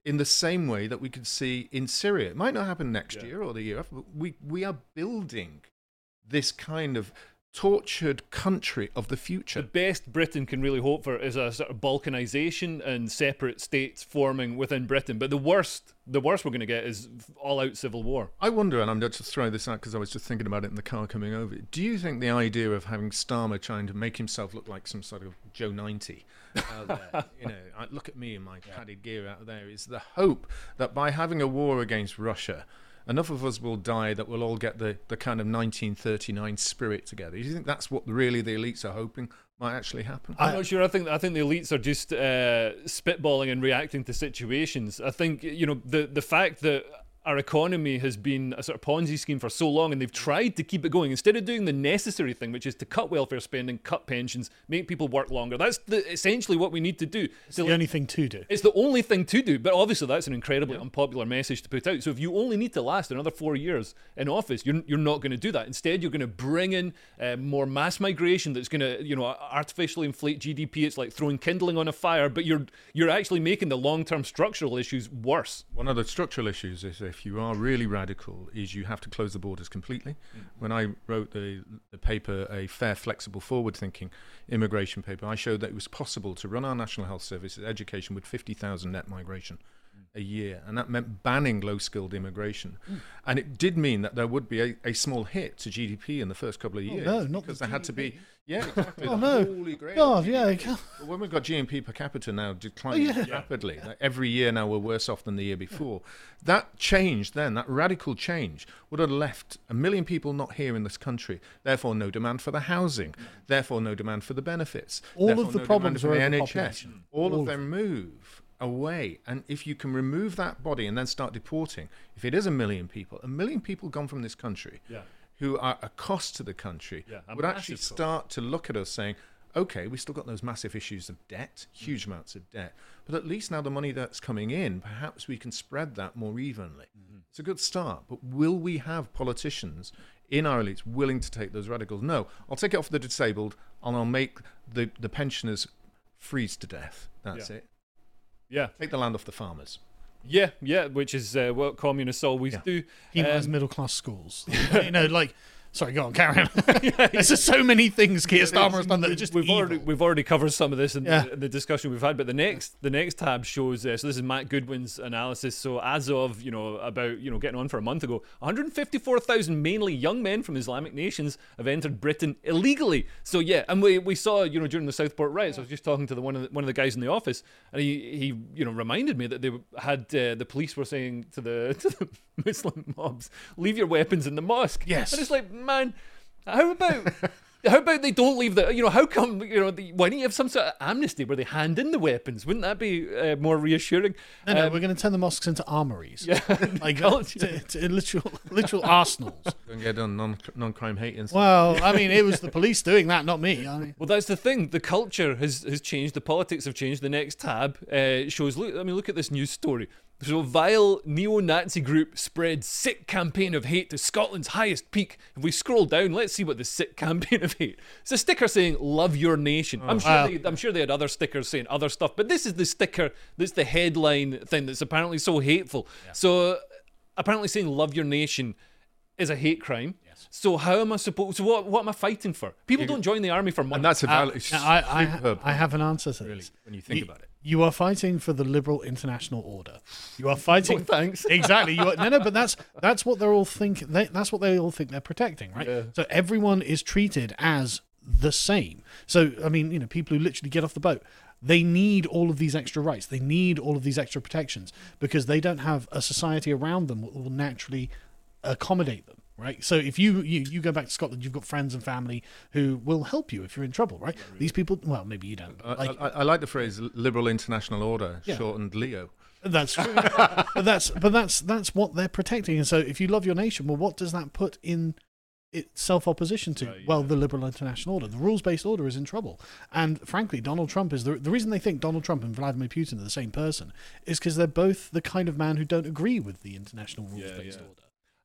in the same way that we could see in Syria. It might not happen next Yeah. year or the year after, but we, we are building this kind of tortured country of the future. The best Britain can really hope for is a sort of balkanization and separate states forming within Britain. But the worst, the worst we're going to get is all-out civil war. I wonder, and I'm just throwing this out because I was just thinking about it in the car coming over. Do you think the idea of having Starmer trying to make himself look like some sort of Joe ninety out there, you know, I, look at me in my padded gear out there, is the hope that by having a war against Russia, enough of us will die that we'll all get the, the kind of nineteen thirty-nine spirit together? Do you think that's what really the elites are hoping might actually happen? I'm not sure. I think I think the elites are just uh, spitballing and reacting to situations. I think, you know, the the fact that our economy has been a sort of Ponzi scheme for so long, and they've tried to keep it going instead of doing the necessary thing, which is to cut welfare spending, cut pensions, make people work longer. That's the, essentially what we need to do. It's the only thing to do. It's the only thing to do, but obviously that's an incredibly unpopular message to put out. So if you only need to last another four years in office, you're you're not going to do that. Instead, you're going to bring in uh, more mass migration that's going to, you know, artificially inflate G D P. It's like throwing kindling on a fire, but you're you're actually making the long-term structural issues worse. One of the structural issues is, if you are really radical, is you have to close the borders completely. Mm-hmm. When I wrote the, the paper, A Fair, Flexible, Forward-Thinking Immigration paper, I showed that it was possible to run our National Health Service education with fifty thousand net migration a year, and that meant banning low-skilled immigration. Mm. And it did mean that there would be a, a small hit to G D P in the first couple of years. Oh, no, not because the there had to be, yeah, exactly. Oh, the no. Holy grail. God, yeah. But when we've got G N P per capita now declining Oh, yeah. rapidly, like every year now we're worse off than the year before. That change then, that radical change, would have left a million people not here in this country. Therefore, no demand for the housing. Therefore, no demand for the benefits. All Therefore, of the no problems demand for are the N H S. overpopulation. All, All of of them move away. And if you can remove that body and then start deporting, if it is a million people, a million people gone from this country Yeah. who are a cost to the country, Yeah, a would actually massive cost. start to look at us saying, okay, we still got those massive issues of debt, huge amounts of debt, but at least now the money that's coming in, perhaps we can spread that more evenly. Mm-hmm. It's a good start, but will we have politicians in our elites willing to take those radicals? No, I'll take it off the disabled and I'll make the, the pensioners freeze to death. That's Yeah. it. Yeah, Take the land off the farmers. yeah, yeah. Which is uh, what communists always Yeah. do. Penalise Um, middle class schools. You know, like, sorry, go on, carry on. There's just so many things Keir Starmer has done that are just we've evil. already we've already covered some of this in, Yeah. the, in the discussion we've had, but the next the next tab shows uh, so this is Matt Goodwin's analysis. So as of you know about you know getting on for a month ago, one hundred fifty-four thousand mainly young men from Islamic nations have entered Britain illegally. So yeah, and we, we saw you know during the Southport riots, I was just talking to the one of the, one of the guys in the office, and he he you know reminded me that they had uh, the police were saying to the to the Muslim mobs, leave your weapons in the mosque. Yes. And it's like, man, how about how about they don't leave the, you know, how come, you know, the, why don't you have some sort of amnesty where they hand in the weapons? Wouldn't that be uh, more reassuring? No, no, Um, we're going to turn the mosques into armories. Yeah. Like, Culture. to, to literal, literal arsenals. Don't get done non, non-crime hate incidents. Well, I mean, it was the police doing that, not me. I mean, Well, that's the thing. The culture has, has changed. The politics have changed. The next tab uh, shows. Look, I mean, look at this news story. So, vile neo-Nazi group spreads sick campaign of hate to Scotland's highest peak. If we scroll down, let's see what the sick campaign of hate. It's a sticker saying "Love your nation." I'm sure. Wow. They, I'm sure they had other stickers saying other stuff, but this is the sticker. That's the headline thing that's apparently so hateful. So, apparently saying "Love your nation" is a hate crime. So how am I supposed? So what? What am I fighting for? People don't join the army for money. And that's a uh, valid. now, I, I, superb I have an answer to really, this. when you think You- about it. You are fighting for the liberal international order. You are fighting. Oh, thanks. Exactly. You are, no, no, but that's that's what they're all think. They, that's what they all think they're protecting, right? Yeah. So everyone is treated as the same. So I mean, you know, people who literally get off the boat, they need all of these extra rights. They need all of these extra protections because they don't have a society around them that will naturally accommodate them. Right, so if you, you you go back to Scotland, you've got friends and family who will help you if you're in trouble, right? These people, well, maybe you don't. But I, like, I, I like the phrase "liberal international order," Yeah. shortened Leo. that's true, but that's but that's that's what they're protecting. And so, if you love your nation, well, what does that put in it self opposition to? Right, yeah. Well, the liberal international order, the rules based order, is in trouble. And frankly, Donald Trump is the the reason they think Donald Trump and Vladimir Putin are the same person is because they're both the kind of man who don't agree with the international rules based yeah. order. And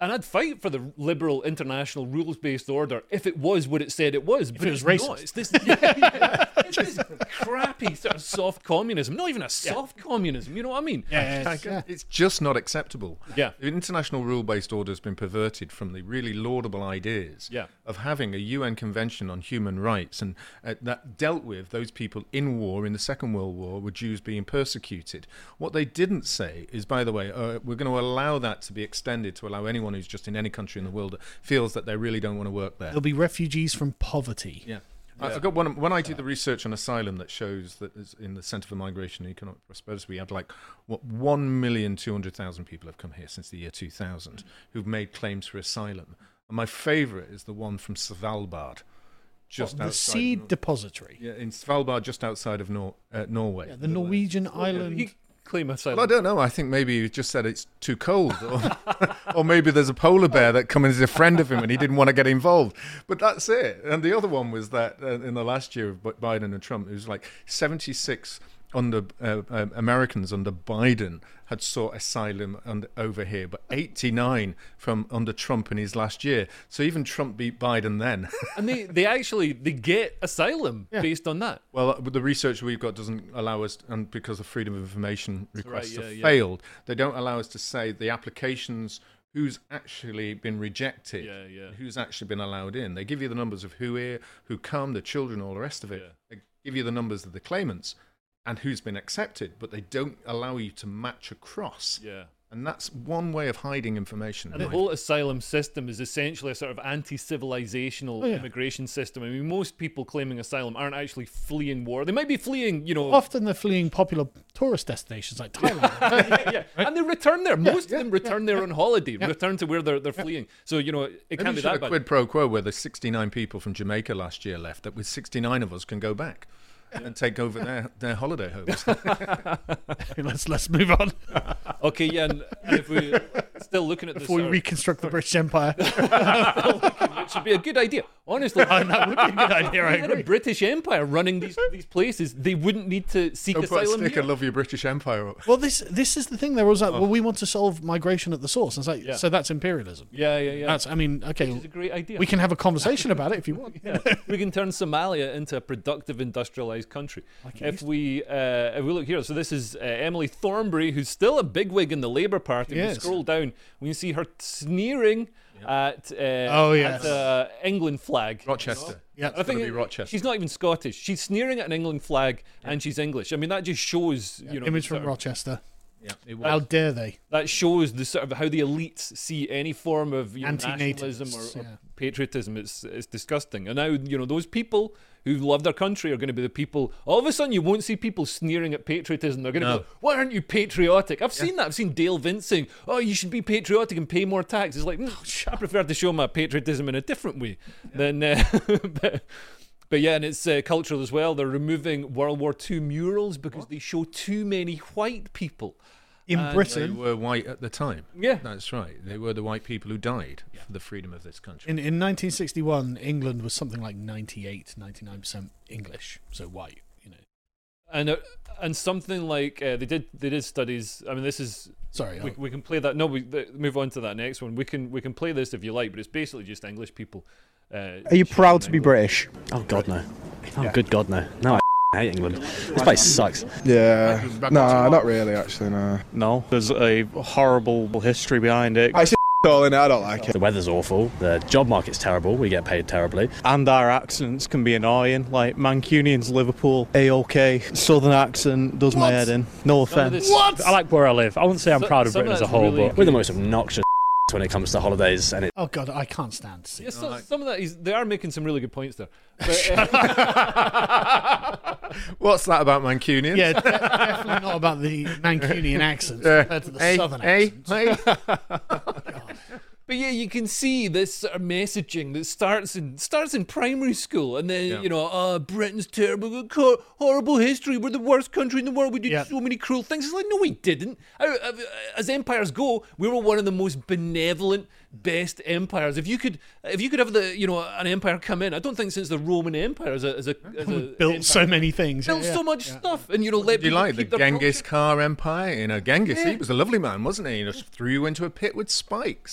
And I'd fight for the liberal international rules-based order if it was what it said it was. But it it's was racist. not. It's this, yeah, yeah. It's this crappy sort of soft communism. Not even a soft yeah. communism. You know what I mean? Yeah, it's, yeah. It's just not acceptable. Yeah. The international rule-based order has been perverted from the really laudable ideas yeah. of having a U N Convention on Human Rights, and uh, that dealt with those people in war in the Second World War, with Jews being persecuted. What they didn't say is, by the way, uh, we're going to allow that to be extended to allow anyone who's just in any country in the world that feels that they really don't want to work there. There'll be refugees from poverty. Yeah. I got one. When I did the research on asylum, that shows that in the Centre for Migration and Economic Prosperity, we had like what one million two hundred thousand people have come here since the year two thousand who've made claims for asylum. And my favourite is the one from Svalbard, just what, the outside seed of Nor- depository. Yeah, in Svalbard, just outside of Nor- uh, Norway. Yeah, the Norwegian island. You claim asylum. Well, I don't know. I think maybe he just said it's too cold, or, or maybe there's a polar bear that comes as a friend of him and he didn't want to get involved. But that's it. And the other one was that uh, in the last year of Biden and Trump, it was like seventy-six under uh, uh, Americans under Biden had sought asylum under, over here, but eighty-nine from under Trump in his last year. So even Trump beat Biden then. And they, they actually they get asylum yeah. based on that. Well, the research we've got doesn't allow us, and because the freedom of information requests right, yeah, have yeah. failed, they don't allow us to say the applications, who's actually been rejected, yeah, yeah. who's actually been allowed in. They give you the numbers of who here, who come, the children, all the rest of it. Yeah. They give you the numbers of the claimants and who's been accepted, but they don't allow you to match across. Yeah. And that's one way of hiding information. And the whole asylum system is essentially a sort of anti-civilizational oh, yeah. immigration system. I mean, most people claiming asylum aren't actually fleeing war. They might be fleeing, you know... Often they're fleeing popular tourist destinations like Thailand. yeah, yeah. Right? And they return there. Most yeah, of them return yeah, there on holiday, yeah. return to where they're, they're yeah. fleeing. So, you know, it Maybe can't be that a bad. quid pro quo where the sixty-nine people from Jamaica last year left, that with sixty-nine of us can go back and take over their, their holiday homes. let's let's move on. Okay, yeah, and, and if we still looking at this, Before we reconstruct the British Empire, it should be a good idea. Honestly, oh, that would be a good idea. I if we had a agree. British Empire running these these places, they wouldn't need to seek Don't put a asylum stick here. and love your British Empire up. Well, this this is the thing. There was like, well, we want to solve migration at the source. And it's like, Yeah. so that's imperialism. Yeah, yeah, yeah. That's. I mean, okay, Which is a great idea. we can have a conversation about it if you want. Yeah. We can turn Somalia into a productive, industrialized country. Like it if used we uh, if we look here, so this is uh, Emily Thornberry, who's still a bigwig in the Labour Party. She We is. scroll down, we can see her sneering at uh, Oh, yes. at uh, England flag. Rochester. Yeah, I think be it- Rochester. she's not even Scottish. She's sneering at an England flag, and she's English. I mean, that just shows, you know, image the from sort of- Rochester. Yeah, it How was. dare they? that shows the sort of how the elites see any form of, you know, Anti-natives, nationalism or, or yeah. patriotism. It's it's disgusting. And now, you know, those people who love their country are going to be the people. All of a sudden, you won't see people sneering at patriotism. They're going to No. go, "Why aren't you patriotic?" I've seen that. I've seen Dale Vince saying, "Oh, you should be patriotic and pay more tax." It's like, mm, I prefer to show my patriotism in a different way than. Uh, but, But yeah, and it's uh, cultural as well. They're removing World War Two murals because they show too many white people. In And They Britain, were white at the time. Yeah. That's right. They were the white people who died for the freedom of this country. in, in nineteen sixty-one, England was something like ninety-eight, ninety-nine percent English, so white. You know. And uh, and something like uh, they did they did studies. I mean, this is Sorry. we, I- we can play that. No, we th- move on to that next one. We can we can play this if you like, but it's basically just English people. Uh, Are you proud to be England. British? Oh God, no. Oh good God, no. No, I hate England. This place sucks. Yeah, nah, not really actually, no. No, there's a horrible history behind it. I see all in it, I don't like it. The weather's awful. The job market's terrible. We get paid terribly. And our accents can be annoying. Like Mancunians, Liverpool, A-OK. Southern accent does my What? head in. No Some of offence. this- What? I like where I live. I wouldn't say I'm So- proud of some of Britain as a that's whole, really but We're the most obnoxious when it comes to holidays, and it, Oh God, I can't stand to see. Yeah, it. so, some of that is they are making some really good points there. But, uh, What's that about Mancunians? Yeah, de- definitely not about the Mancunian accents Yeah. compared to the Hey, Southern hey, accents. hey. But yeah, you can see this sort of messaging that starts in starts in primary school, and then Yeah. you know, oh, Britain's terrible, we've got hor- horrible history. We're the worst country in the world. We did Yeah. so many cruel things. It's like, no, we didn't. Uh, uh, As empires go, we were one of the most benevolent, best empires. If you could, if you could have the, you know, an empire come in, I don't think since the Roman Empire as a as a, as a Built empire, so many things. built yeah, yeah. so much stuff, and you know, let Do you people like the keep their Genghis culture. Khan Empire? You know, Genghis, Yeah. he was a lovely man, wasn't he? He just threw you into a pit with spikes. Do you want the, do you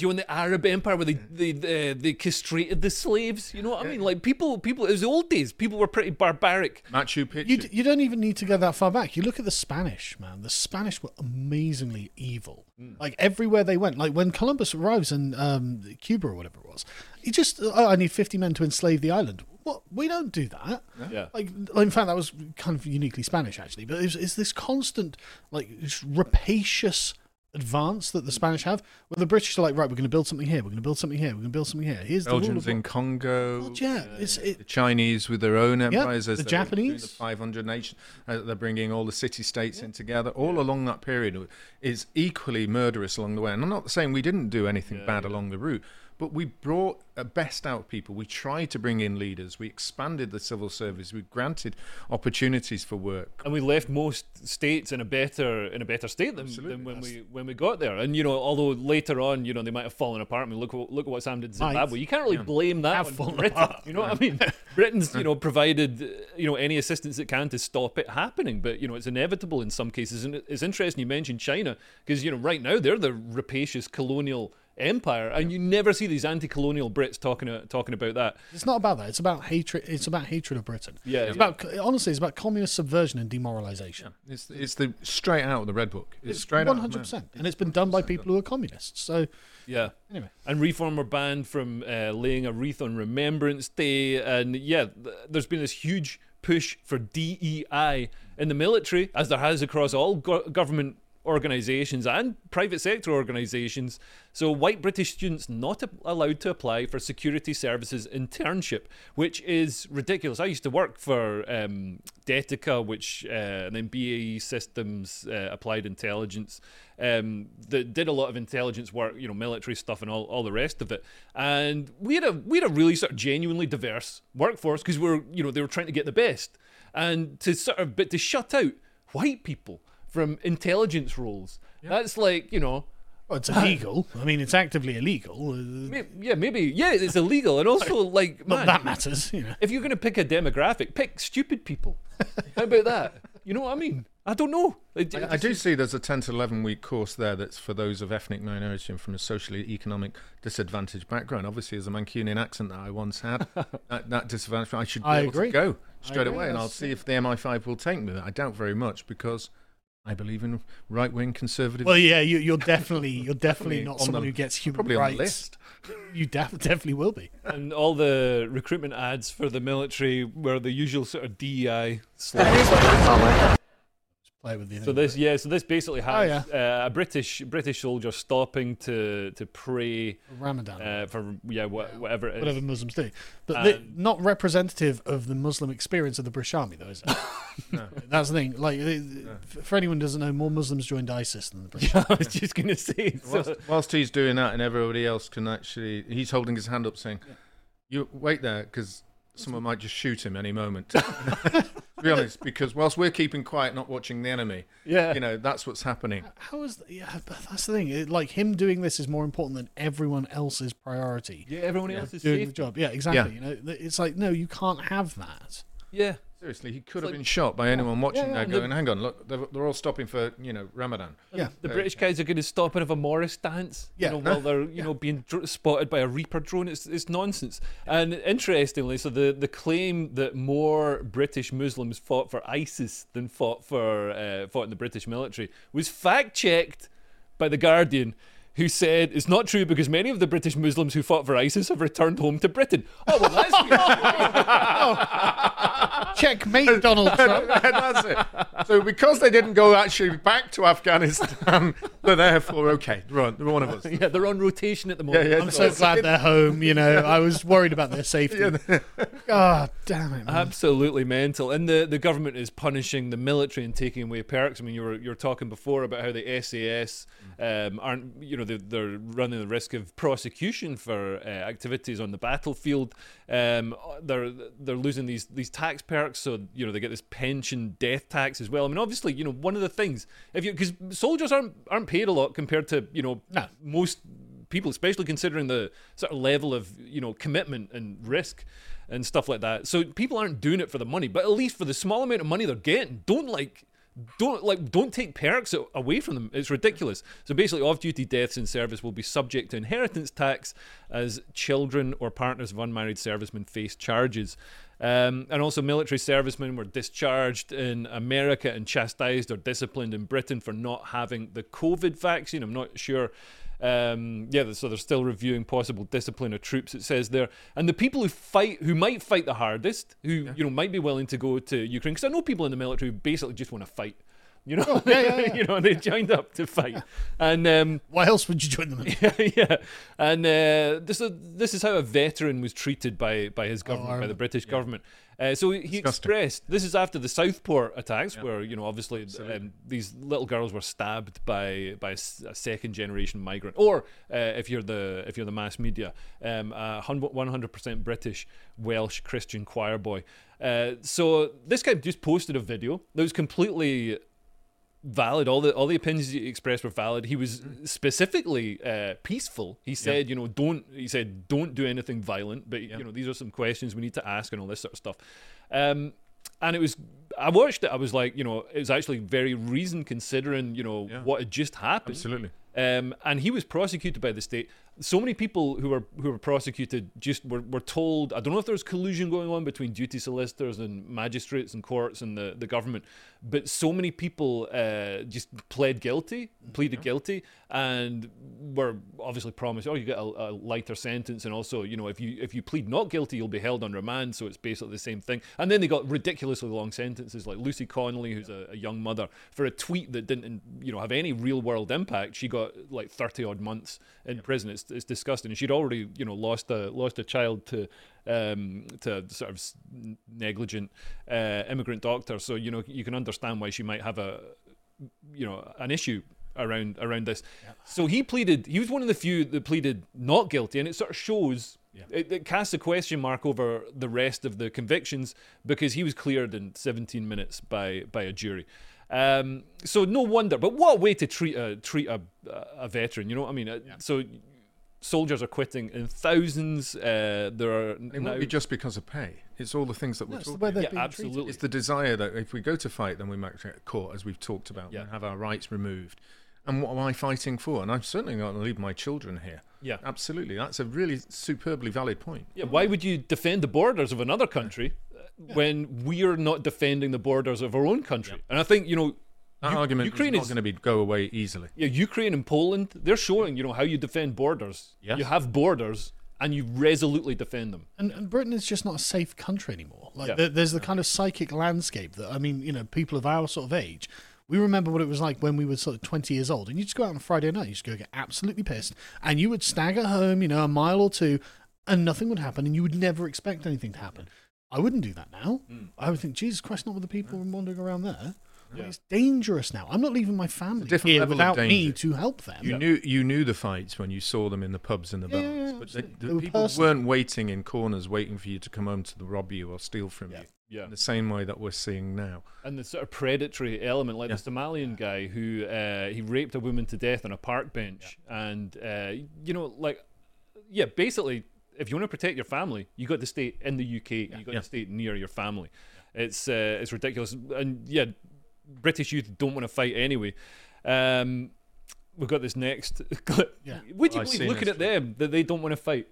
you know, in the Arab Empire where they they they, they castrated the slaves. You know what I mean? Like people, people. It was the old days. People were pretty barbaric. Machu Picchu. You, d- you don't even need to go that far back. You look at the Spanish, man. The Spanish were amazingly evil. Mm. Like everywhere they went. Like when Columbus arrives in um, Cuba or whatever it was, he just, oh, I need fifty men to enslave the island. What? We don't do that. Yeah. Like, in fact, that was kind of uniquely Spanish, actually. But it's, it's this constant, like, just rapacious advance that the Spanish have, where the British are like, right, we're going to build something here, we're going to build something here, we're going to build something here. Here's the rule Belgians of in Congo. God, yeah, it's, it, the Chinese with their own empires. Yeah, as the they're Japanese. doing the five hundred nations. Uh, they're bringing all the city-states yeah. in together. All yeah. along that period is equally murderous along the way. And I'm not saying we didn't do anything yeah, bad yeah. along the route, but we brought a best out of people. We tried to bring in leaders. We expanded the civil service. We granted opportunities for work, and we left most states in a better in a better state than, than when we when we got there. And you know, although later on, you know, they might have fallen apart. I mean, look look at what's happened in Zimbabwe. Might. You can't really Yeah. blame that Have on Britain. apart. You know what I mean? Britain's you know provided you know any assistance it can to stop it happening, but you know it's inevitable in some cases. And it's interesting you mentioned China because you know right now they're the rapacious colonial empire, and you never see these anti-colonial Brits talking uh, talking about that. It's not about that. It's about hatred. It's about hatred of Britain. Yeah, it's yeah. about honestly, it's about communist subversion and demoralization. Yeah. It's it's the straight out of the Red Book. It's, It's straight one out. hundred percent, and it's been done by people who are communists. So yeah. Anyway, and Reform were banned from uh, laying a wreath on Remembrance Day, and yeah, th- there's been this huge push for D E I in the military, as there has across all go- government organisations and private sector organisations. So white British students not a- allowed to apply for security services internship, which is ridiculous. I used to work for um, Detica, which uh, and then B A E Systems, uh, Applied Intelligence, um, that did a lot of intelligence work, you know, military stuff and all, all the rest of it. And we had a we had a really sort of genuinely diverse workforce because we're you know they were trying to get the best, and to sort of but to shut out white people from intelligence roles. Yeah. That's like, you know... Well, it's illegal. I mean, it's actively illegal. Maybe, yeah, maybe. Yeah, it's illegal. And also, like, man... that matters, you know. If you're going to pick a demographic, pick stupid people. How about that? You know what I mean? I don't know. I, I, I do see there's a ten to eleven week course there that's for those of ethnic minority and from a socially economic disadvantaged background. Obviously, as a Mancunian accent that I once had, that, that disadvantage, I should be I able agree. to go straight agree. away, and That's I'll see if the M I five will take me there. I doubt very much because I believe in right-wing conservative. Well, yeah, you, you're definitely you're definitely Probably not on someone the- who gets human probably on rights. the list. You def- definitely will be. And all the recruitment ads for the military were the usual sort of D E I slang. Play with the So this, yeah, so this basically has Oh, uh, a British British soldier stopping to to pray Ramadan, uh, for yeah, wha- whatever it is. whatever Muslims do, but Um, they- not representative of the Muslim experience of the British Army, though, is it? No. That's the thing. Like, they- f- for anyone who doesn't know, more Muslims joined ISIS than the British. I was just going to say. So, Whilst, whilst he's doing that, and everybody else can actually, he's holding his hand up, saying, "You wait there, because someone might just shoot him any moment." To be honest, because whilst we're keeping quiet, not watching the enemy, yeah, you know, that's what's happening. How is th- yeah? But that's the thing. It, like him doing this is more important than everyone else's priority. yeah, everyone else is Doing safe. the job. Yeah, exactly. You know, th- it's like no, you can't have that. Yeah, Seriously, he could It's have like- been shot by anyone watching yeah, there and going, the- hang on, look, they're, they're all stopping for, you know, Ramadan. Yeah. the Uh, British guys are going to stop and have a Morris dance. Yeah. you know, while they're you know being dr- spotted by a Reaper drone. It's it's nonsense. And interestingly, so the the claim that more British Muslims fought for ISIS than fought for uh, fought in the British military was fact checked by the Guardian, who said it's not true because many of the British Muslims who fought for ISIS have returned home to Britain. Oh, well, that's Checkmate, Donald Trump. That's it. So because they didn't go actually back to Afghanistan, they're therefore okay. Right, they're one of us. yeah, they're on rotation at the moment. Yeah, yeah. I'm so glad they're home. You know, I was worried about their safety. God damn it, man. Absolutely mental. And the, the government is punishing the military and taking away perks. I mean, you were you were talking before about how the S A S um, aren't, you know, they're, they're running the risk of prosecution for uh, activities on the battlefield. Um, they're they're losing these these tax perks, so you know they get this pension death tax as well. I mean, obviously, you know, one of the things if you because soldiers aren't aren't paid a lot compared to you know No. most people, especially considering the sort of level of you know commitment and risk and stuff like that. So people aren't doing it for the money, but at least for the small amount of money they're getting, don't like don't like don't take perks away from them. It's ridiculous. So basically, off-duty deaths in service will be subject to inheritance tax as children or partners of unmarried servicemen face charges. Um, and also, military servicemen were discharged in America and chastised or disciplined in Britain for not having the COVID vaccine. I'm not sure. Um, yeah, so they're still reviewing possible discipline of troops, it says there. And the people who fight, who might fight the hardest, who yeah. you know might be willing to go to Ukraine, because I know people in the military who basically just want to fight. You know, oh, yeah, yeah, yeah. you know, they joined up to fight, yeah. and um, why else would you join them? yeah, yeah, and uh, this is this is how a veteran was treated by by his government, oh, by the British yeah. government. Uh, so he Disgusting. expressed, this is after the Southport attacks, yeah. where you know obviously um, these little girls were stabbed by by a second generation migrant, or uh, if you're the if you're the mass media, um, a one hundred percent British Welsh Christian choir boy. Uh, so this guy just posted a video that was completely valid. All the all the opinions he expressed were valid. He was specifically uh, peaceful. He said, yeah. you know, don't. He said, don't do anything violent. But yeah. you know, these are some questions we need to ask and all this sort of stuff. Um, and it was. I watched it. I was like, you know, it was actually very reasoned considering, you know, yeah. what had just happened. Absolutely. Um, and he was prosecuted by the state. So many people who were who were prosecuted just were, were told, I don't know if there's collusion going on between duty solicitors and magistrates and courts and the, the government, but so many people uh, just pled guilty, pleaded yeah. guilty, and were obviously promised, oh, you get a, a lighter sentence, and also, you know, if you if you plead not guilty, you'll be held on remand, so it's basically the same thing. And then they got ridiculously long sentences, like Lucy Connolly, who's a, a young mother, for a tweet that didn't, you know, have any real world impact. She got like thirty odd months in yeah. prison. It's it's disgusting. And she'd already, you know, lost a lost a child to um to sort of negligent uh, immigrant doctor. So you know you can understand why she might have a you know an issue around around this. Yeah. So he pleaded. He was one of the few that pleaded not guilty, and it sort of shows. Yeah. It, it casts a question mark over the rest of the convictions because he was cleared in seventeen minutes by by a jury. Um, so no wonder, but what a way to treat a treat a a veteran, you know what I mean? Yeah. So soldiers are quitting in thousands. Uh, there are it now, won't be just because of pay. It's all the things that we're That's talking the way about. they're Yeah, being treated. absolutely. It's the desire that if we go to fight, then we might get caught, as we've talked about, Yeah. and have our rights removed. And what am I fighting for? And I'm certainly not going to leave my children here. Yeah. Absolutely. That's a really superbly valid point. Yeah, why would you defend the borders of another country yeah. when we're not defending the borders of our own country? Yeah. And I think, you know, That U- argument Ukraine is not is going to be go away easily. Yeah, Ukraine and Poland, they're showing, you know, how you defend borders. Yes. You have borders and you resolutely defend them. And, and Britain is just not a safe country anymore. Like Yeah. there, there's the kind of psychic landscape that, I mean, you know, people of our sort of age, we remember what it was like when we were sort of twenty years old, and you just go out on a Friday night, you just go get absolutely pissed, and you would stagger home, you know, a mile or two, and nothing would happen, and you would never expect anything to happen. I wouldn't do that now. Mm. I would think, Jesus Christ, not with the people wandering around there. Yeah. It's dangerous now. I'm not leaving my family here without me to help them. You yeah. knew you knew the fights when you saw them in the pubs and the bars, yeah, but they, they the were people personal. weren't waiting in corners waiting for you to come home to rob you or steal from Yeah. you. Yeah. In the same way that we're seeing now. And the sort of predatory element, like Yeah. the Somalian guy who uh, he raped a woman to death on a park bench, yeah. and uh, you know, like, yeah, basically, if you want to protect your family, you got to stay in the U K. Yeah. You got Yeah. to stay near your family. It's uh, it's ridiculous, and yeah, British youth don't want to fight anyway. Um, we've got this next clip. Yeah. Would you I've believe, seen looking this at them, that they don't want to fight?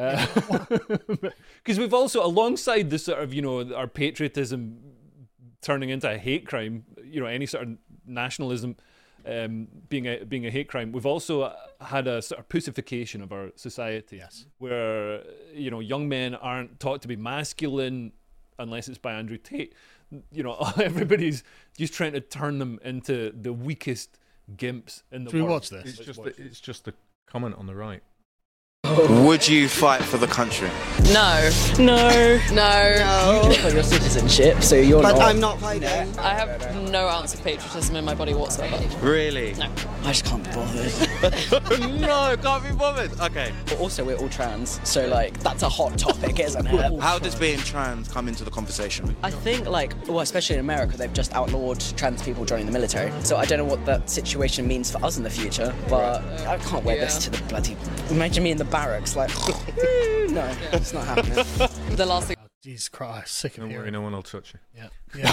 Because we've also, alongside the sort of, you know, our patriotism turning into a hate crime, you know, any sort of nationalism um, being a being a hate crime, we've also had a sort of pussification of our society, Yes. where, you know, young men aren't taught to be masculine unless it's by Andrew Tate. You know, everybody's just trying to turn them into the weakest gimps in the Should we world. watch this? It's just the, it's just the comment on the right. Would you fight for the country? No. No. No. No. You your citizenship, so you're but not. I'm not fighting. I have no ounce of patriotism in my body whatsoever. Really? No. I just can't be bothered. No, can't be bothered. Okay. But also, we're all trans, so like that's a hot topic, isn't it? How does being trans come into the conversation? I think like, well, especially in America, they've just outlawed trans people joining the military. So I don't know what that situation means for us in the future, but I can't wear Yeah. this to the bloody. Imagine me in the barracks, like, no, it's not happening. The last thing Jesus Christ, sick of Don't hearing. worry, no one will touch you. Yeah,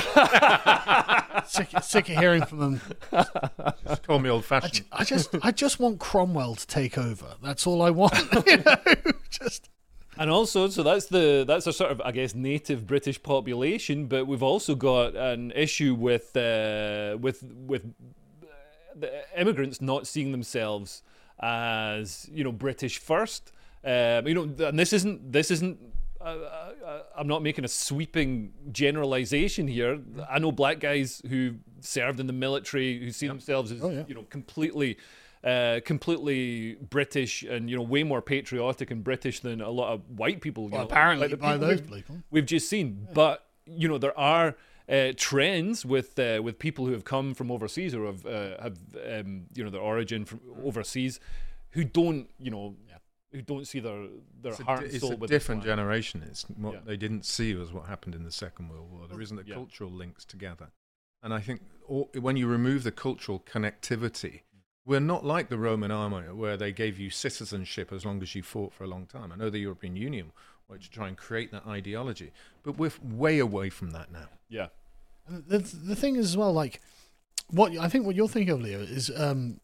yeah. sick, sick of hearing from them. Just call me old-fashioned. I, ju- I just, I just want Cromwell to take over. That's all I want. You know, just. And also, so that's the that's a sort of, I guess, native British population, but we've also got an issue with uh, with with the immigrants not seeing themselves as, you know, British first. Um, you know, and this isn't this isn't. Uh, uh, I'm not making a sweeping generalization here. I know black guys who served in the military who see themselves as, Oh, yeah. you know, completely, uh, completely British and, you know, way more patriotic and British than a lot of white people. You Well, know, apparently like the by people those we've- people. we've just seen. But you know, there are uh, trends with uh, with people who have come from overseas or have uh, have um, you know, their origin from overseas, who don't, you know. Who don't see their their It's a, heart di- and it's soul a with different the flag. generation. It's what Yeah. they didn't see was what happened in the Second World War. There isn't the Yeah. cultural links together. And I think all, when you remove the cultural connectivity, we're not like the Roman army where they gave you citizenship as long as you fought for a long time. I know the European Union wanted to try and create that ideology, but we're way away from that now. Yeah. And the the thing is as well, like what I think what you're thinking of, Leo, is um,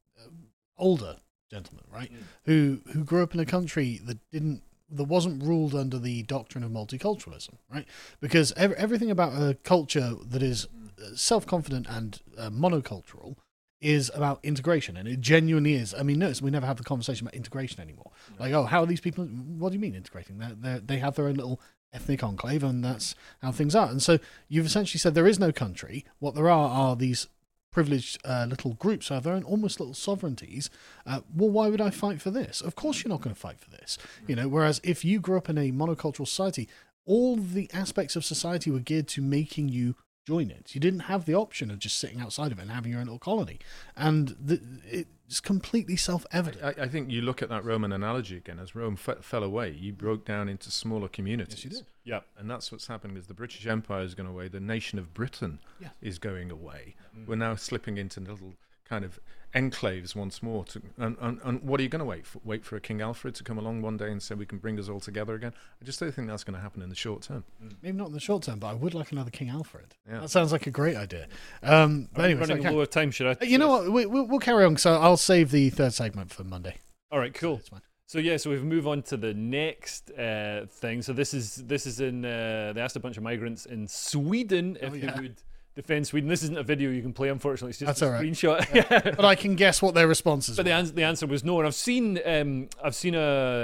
older gentlemen, right? Mm. Who who grew up in a country that didn't that wasn't ruled under the doctrine of multiculturalism, right? Because ev- everything about a culture that is self confident and uh, monocultural is about integration, and it genuinely is. I mean, notice we never have the conversation about integration anymore. Like, oh, how are these people? What do you mean integrating? They they they have their own little ethnic enclave, and that's how things are. And so you've essentially said there is no country. What there are are these privileged uh, little groups who have their own almost little sovereignties. Uh, well, why would I fight for this? Of course, you're not going to fight for this. You know, whereas if you grew up in a monocultural society, all the aspects of society were geared to making you join it. You didn't have the option of just sitting outside of it and having your own little colony. And the, it's completely self-evident. I, I think you look at that Roman analogy again. As Rome f- fell away, you broke down into smaller communities. Yes, you did. Yeah. And that's what's happening is the British Empire is going away. The nation of Britain Yeah. is going away. Mm. We're now slipping into little kind of enclaves once more. To, and, and, and what are you going to wait for? Wait for a King Alfred to come along one day and say we can bring us all together again? I just don't think that's going to happen in the short term. Maybe not in the short term, but I would like another King Alfred. Yeah. That sounds like a great idea. Um, but Are we anyway, running low of time, should I? You know what? We, we'll, we'll carry on. So I'll save the third segment for Monday. All right, cool. It's fine. So yeah, so we move on to the next uh, thing. So this is this is in uh, they asked a bunch of migrants in Sweden if Oh, yeah. they would defend Sweden. This isn't a video you can play, unfortunately. It's just That's a all right. screenshot. Yeah. But I can guess what their responses But were. the answer, the answer was no, and I've seen um, I've seen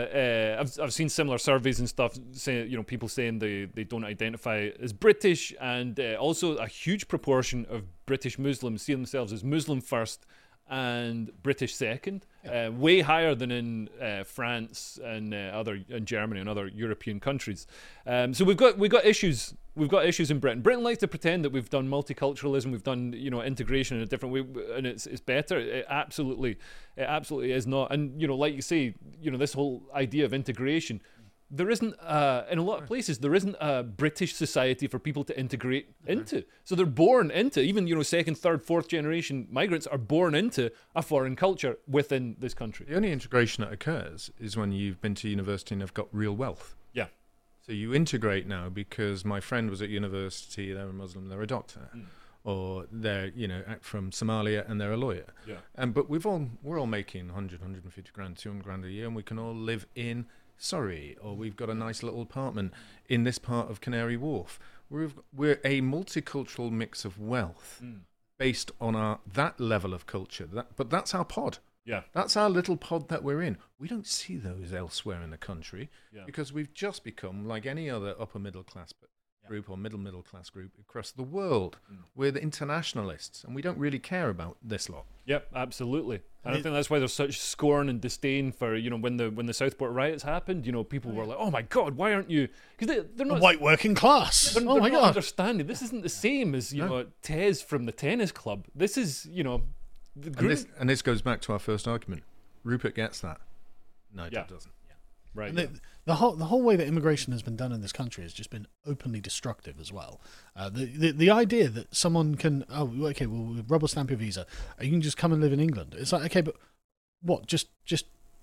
a uh, I've I've seen similar surveys and stuff saying, you know, people saying they, they don't identify as British, and uh, also a huge proportion of British Muslims see themselves as Muslim first and British second, uh, way higher than in uh, France and uh, other and Germany and other European countries. Um, so we've got we've got issues. We've got issues in Britain. Britain likes to pretend that we've done multiculturalism, we've done, you know, integration in a different way, and it's it's better. It absolutely, it absolutely is not. And, you know, like you say, you know, this whole idea of integration, there isn't uh, in a lot of places there isn't a British society for people to integrate into. So they're born into, even, you know, second, third, fourth generation migrants are born into a foreign culture within this country. The only integration that occurs is when you've been to university and have got real wealth. Yeah. So you integrate now because my friend was at university, they're a Muslim, they're a doctor. Mm. Or they're, you know, from Somalia and they're a lawyer. Yeah. And but we've all we're all making one hundred, one hundred fifty grand, two hundred grand a year, and we can all live in Surrey, or we've got a nice little apartment in this part of Canary Wharf. We're we're a multicultural mix of wealth Mm. based on our that level of culture. That, but that's our pod. Yeah. That's our little pod that we're in. We don't see those elsewhere in the country Yeah. because we've just become like any other upper middle class group or middle middle class group across the world. Mm. We're the internationalists, and we don't really care about this lot. Yep, absolutely. And I it- think that's why there's such scorn and disdain for, you know, when the when the Southport riots happened, you know, people were like, "Oh my God, why aren't you?" Because they, they're A not white working class. They're, Oh they're my not God. understanding. This isn't the same as, you know, Tez from the tennis club. This is, you know, the And group. this, and this goes back to our first argument. Rupert gets that. Nigel Yeah. doesn't. Right. And the, the whole the whole way that immigration has been done in this country has just been openly destructive as well. Uh, the, the the idea that someone can oh okay well we'll rubber stamp your visa, you can just come and live in England. It's like okay, but what? Just just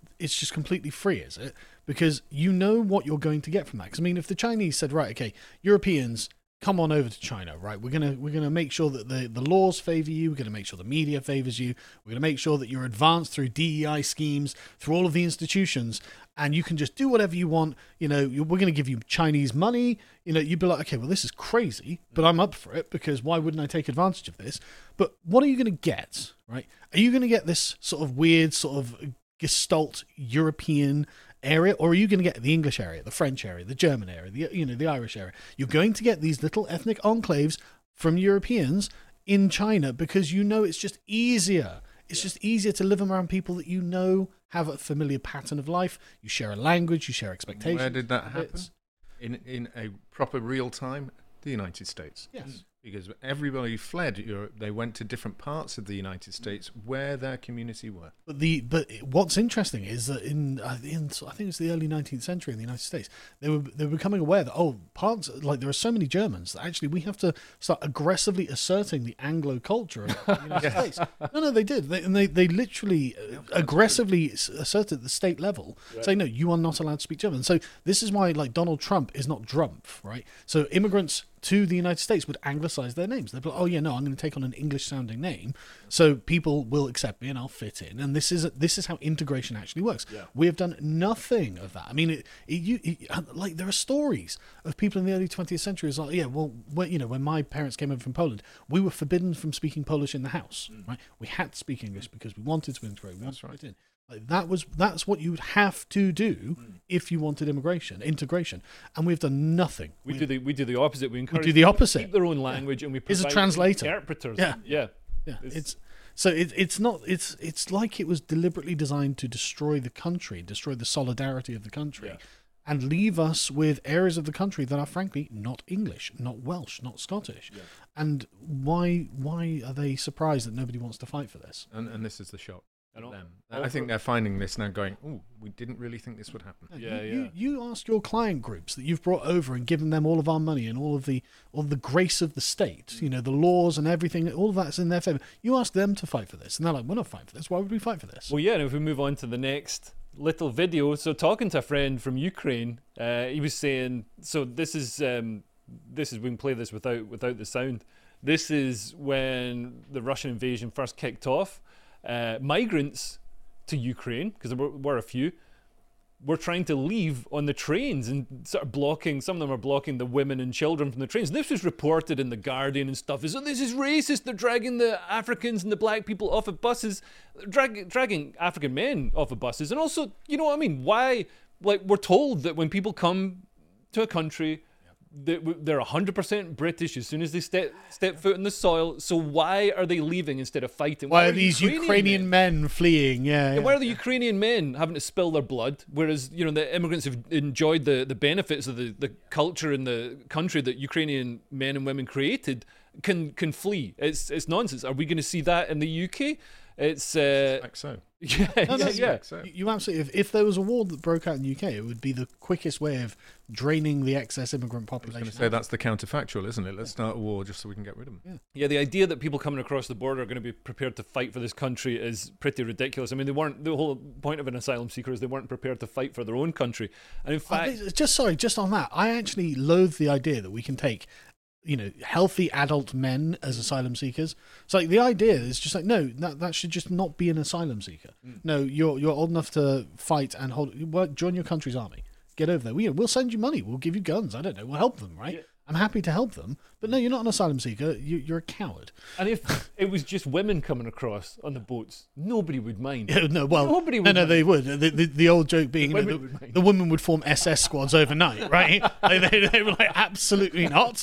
it's just completely free, is it? Because you know what you're going to get from that. Because I mean, if the Chinese said, right, okay, Europeans, come on over to China, right? We're gonna we're gonna make sure that the, the laws favor you. We're gonna make sure the media favors you. We're gonna make sure that you're advanced through D E I schemes, through all of the institutions, and you can just do whatever you want. You know, you're, we're gonna give you Chinese money. You know, you'd be like, okay, well, this is crazy, but I'm up for it because why wouldn't I take advantage of this? But what are you gonna get, right? Are you gonna get this sort of weird, sort of Gestalt European area, or are you going to get the English area, the French area, the German area, the you know the Irish area? You're going to get these little ethnic enclaves from Europeans in China because you know it's just easier. It's yeah. just easier to live around people that you know have a familiar pattern of life. You share a language, you share expectations. Where did that happen? In in a proper real time, the United States. Yes. Because everybody fled Europe, they went to different parts of the United States where their community were. But the but what's interesting is that in, uh, in I think it's the early nineteenth century in the United States, they were they were becoming aware that oh parts like there are so many Germans that actually we have to start aggressively asserting the Anglo culture of the United Yes. States. No, no, they did, they, and they they literally uh, aggressively asserted at the state level, right. saying no, you are not allowed to speak German. So this is why like Donald Trump is not Drumpf, right? So immigrants to the United States would anglicize their names. They'd be like, oh yeah, no, I'm going to take on an English-sounding name, so people will accept me and I'll fit in. And this is this is how integration actually works. Yeah. We have done nothing of that. I mean, it, it, you, it, like there are stories of people in the early twentieth century. It's like, yeah, well, when, you know, when my parents came over from Poland, we were forbidden from speaking Polish in the house. Mm. Right? We had to speak English because we wanted to integrate. We wanted to fit in. Like that was that's what you would have to do mm. if you wanted immigration integration, and we've done nothing. We, we do the we do the opposite. We encourage we do the opposite. To keep their own language, yeah. and we provide Here's a translator, interpreters. Yeah, yeah, yeah. It's, it's so it, it's not it's it's like it was deliberately designed to destroy the country, destroy the solidarity of the country, yeah. and leave us with areas of the country that are frankly not English, not Welsh, not Scottish. Yeah. And why why are they surprised that nobody wants to fight for this? And and this is the shock. Them. I think they're finding this now going, oh, we didn't really think this would happen. Yeah, you, yeah. You, you ask your client groups that you've brought over and given them all of our money and all of the all of the grace of the state, you know, the laws and everything, all of that's in their favor. You ask them to fight for this, and they're like, we're not fighting for this. Why would we fight for this? Well, yeah, and if we move on to the next little video. So talking to a friend from Ukraine, uh, he was saying, so this is, um, this is, we can play this without without the sound. This is when the Russian invasion first kicked off. Uh, migrants to Ukraine, because there were, were a few, were trying to leave on the trains and sort of blocking, some of them are blocking the women and children from the trains. This was reported in The Guardian and stuff. So this is racist. They're dragging the Africans and the black people off of buses, drag, dragging African men off of buses. And also, you know what I mean? Why, like, we're told that when people come to a country, they're one hundred percent British as soon as they step step foot in the soil. So why are they leaving instead of fighting? Why, why are these Ukrainian, Ukrainian men? men fleeing? Yeah, yeah. Why are the Ukrainian men having to spill their blood, whereas you know the immigrants have enjoyed the, the benefits of the, the culture in the country that Ukrainian men and women created can can flee? It's it's nonsense. Are we going to see that in the U K? It's uh, like so. Yeah, no, no, yeah. So. You absolutely. If, if there was a war that broke out in the U K, it would be the quickest way of draining the excess immigrant population. I was going to say that's the counterfactual, isn't it? Let's start a war just so we can get rid of them. Yeah. Yeah. The idea that people coming across the border are going to be prepared to fight for this country is pretty ridiculous. I mean, they weren't. The whole point of an asylum seeker is they weren't prepared to fight for their own country. And in fact, uh, just sorry, just on that, I actually loathe the idea that we can take, you know, healthy adult men as asylum seekers. So like the idea is just like, no, that that should just not be an asylum seeker. Mm. No, you're you're old enough to fight and hold work, join your country's army. Get over there. We, we'll send you money. We'll give you guns. I don't know. We'll help them, right? Yeah. I'm happy to help them. But no, you're not an asylum seeker. You, you're a coward. And if it was just women coming across on the boats, nobody would mind. Yeah, no, well, nobody would no, no, mind. they would. The, the, the old joke being, the, you know, the, the women would form S S squads overnight, right? they, they, they were like, absolutely not.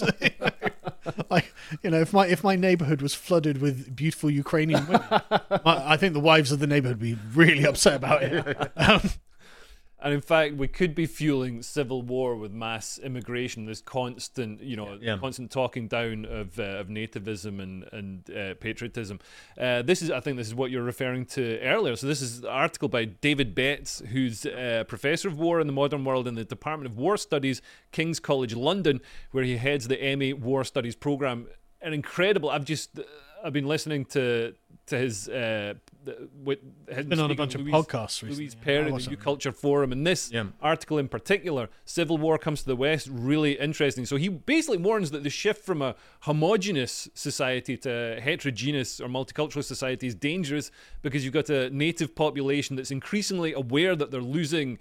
Like, you know, if my if my neighborhood was flooded with beautiful Ukrainian women, I, I think the wives of the neighborhood would be really upset about it. Um, And in fact, we could be fueling civil war with mass immigration. This constant, you know, yeah. constant talking down of uh, of nativism and and uh, patriotism. Uh, this is, I think, this is what you're referring to earlier. So this is an article by David Betts, who's a professor of war in the modern world in the Department of War Studies, King's College London, where he heads the M A War Studies program. An incredible. I've just I've been listening to to his uh, with his been on a bunch of Louise, podcasts recently. Louise Perry, Yeah, the New Culture Forum, and this yeah. article in particular, Civil War Comes to the West, really interesting. So he basically warns that the shift from a homogenous society to heterogeneous or multicultural society is dangerous because you've got a native population that's increasingly aware that they're losing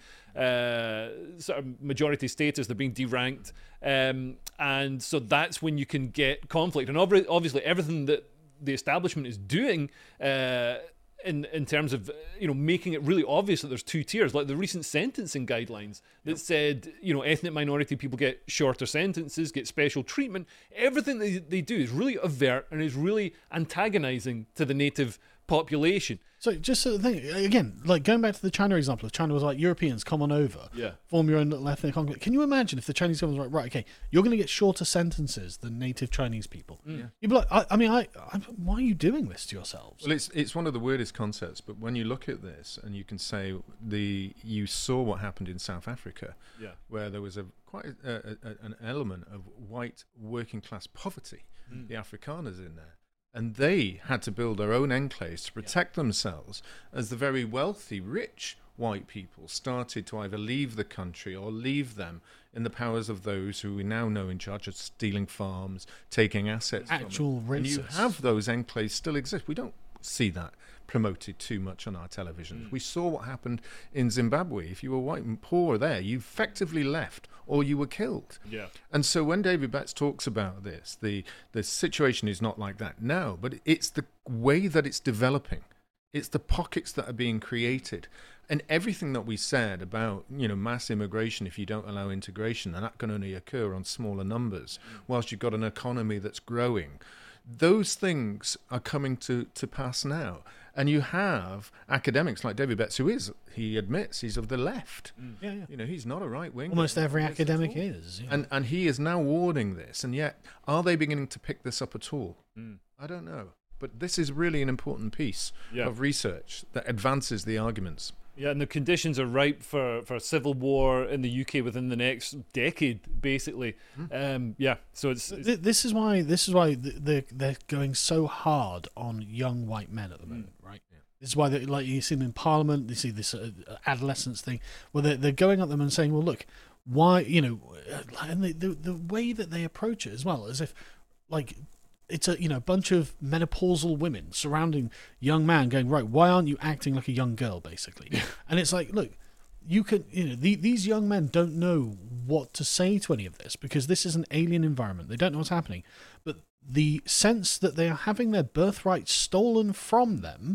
uh, sort of majority status, they're being deranked, um, and so that's when you can get conflict. And obvi- obviously everything that the establishment is doing uh, in in terms of, you know, making it really obvious that there's two tiers, like the recent sentencing guidelines that said, you know, ethnic minority people get shorter sentences, get special treatment. Everything they, they do is really overt and is really antagonizing to the native population. So just so the thing, again, like going back to the China example, if China was like, Europeans, come on over, Yeah. form your own little ethnic conflict. Can you imagine if the Chinese government was like, right, okay, you're going to get shorter sentences than native Chinese people? Yeah. You'd be like, I, I mean, I, I, why are you doing this to yourselves? Well, it's it's one of the weirdest concepts, but when you look at this and you can say the you saw what happened in South Africa, Yeah. where there was a quite a, a, a, an element of white working class poverty, Mm. the Afrikaners in there. And they had to build their own enclaves to protect yeah. themselves as the very wealthy, rich white people started to either leave the country or leave them in the powers of those who we now know in charge of stealing farms, taking assets. Actual from them. And you racists. have those enclaves still exist. We don't see that promoted too much on our televisions. Mm. We saw what happened in Zimbabwe. If you were white and poor there, you effectively left or you were killed. Yeah. And so when David Betts talks about this, the the situation is not like that now, but it's the way that it's developing. It's the pockets that are being created. And everything that we said about, you know, mass immigration, if you don't allow integration, and that can only occur on smaller numbers, whilst you've got an economy that's growing, those things are coming to, to pass now. And you have academics like David Betts, who is, he admits, he's of the left. Mm. Yeah, yeah. You know, he's not a right winger. Almost every academic is. Yeah. And and he is now warning this. And yet, are they beginning to pick this up at all? Mm. I don't know. But this is really an important piece Yeah. of research that advances the arguments. Yeah, and the conditions are ripe for, for civil war in the U K within the next decade, basically. Mm. Um, yeah, so it's, it's Th- this is why this is why th- they're they're going so hard on young white men at the moment, mm. right? Yeah. This is why, they, like, you see them in Parliament, you see this uh, adolescence thing, where they're, they're going at them and saying, "Well, look, why, you know," and the, the the way that they approach it as well, as if, like, it's a you know bunch of menopausal women surrounding young man going, right, why aren't you acting like a young girl, basically? And it's like, look, you can, you know, the, these young men don't know what to say to any of this because this is an alien environment. They don't know what's happening. But the sense that they are having their birthright stolen from them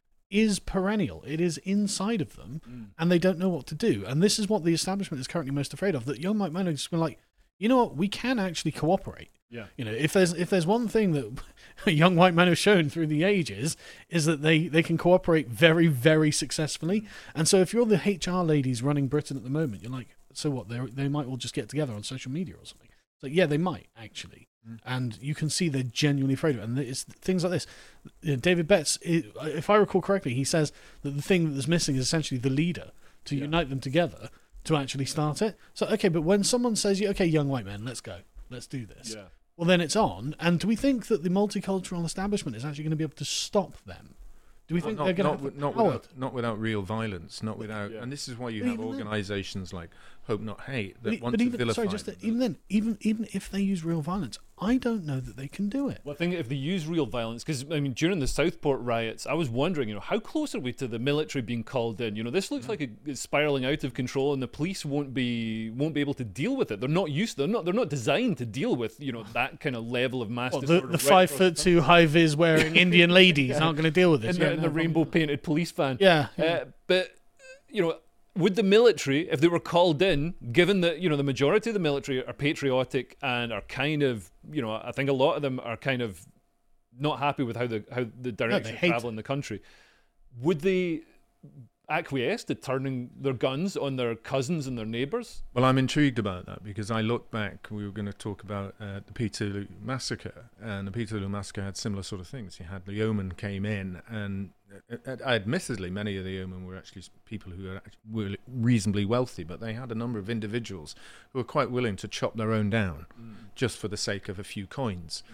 is perennial. It is inside of them, mm. and they don't know what to do. And this is what the establishment is currently most afraid of, that young white men are just going like, you know what, we can actually cooperate. Yeah. You know, if there's if there's one thing that young white men have shown through the ages is that they, they can cooperate very, very successfully. And so if you're the H R ladies running Britain at the moment, you're like, so what, they they might all just get together on social media or something. So yeah, they might actually. Mm. And you can see they're genuinely afraid of it. And it's things like this. You know, David Betts, if I recall correctly, he says that the thing that's missing is essentially the leader to yeah. unite them together to actually start it. So, okay, but when someone says, okay, young white men, let's go. Let's do this. Yeah. Well, then it's on. And do we think that the multicultural establishment is actually going to be able to stop them? Do we think not, they're going not, to have not power? without, not without real violence, not without, yeah. and this is why you but have organisations like Hope Not Hate that but, want but to even, vilify. Sorry, just them. that, even then, even even if they use real violence, I don't know that they can do it. Well, I think if they use real violence, because I mean, during the Southport riots, I was wondering, you know, how close are we to the military being called in? You know, this looks mm. like a, it's spiraling out of control, and the police won't be won't be able to deal with it. They're not used. They're not. They're not designed to deal with, you know, that kind of level of mass Well, the disorder. the five right foot two high vis wearing Indian ladies yeah. aren't going to deal with this. In yeah, the, in no, the rainbow painted police van. Yeah. yeah. Uh, but you know, would the military, if they were called in, given that, you know, the majority of the military are patriotic and are kind of, you know, I think a lot of them are kind of not happy with how the how the direction of travel in the country, would they acquiesce to turning their guns on their cousins and their neighbours? Well, I'm intrigued about that because I look back, we were going to talk about uh, the Peterloo Massacre, and the Peterloo Massacre had similar sort of things. You had the yeomen came in, and uh, admittedly many of the yeomen were actually people who were, actually, were reasonably wealthy, but they had a number of individuals who were quite willing to chop their own down mm. just for the sake of a few coins. Mm.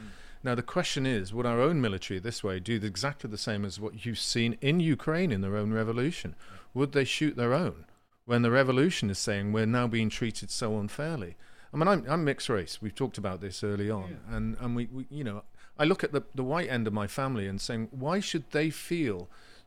Now, the question is, would our own military this way do exactly the same as what you've seen in Ukraine in their own revolution? Would they shoot their own when the revolution is saying we're now being treated so unfairly? I mean, I'm, I'm mixed race. We've talked about this early on. Yeah. And, and we, we, you know, I look at the, the white end of my family and saying, why should they feel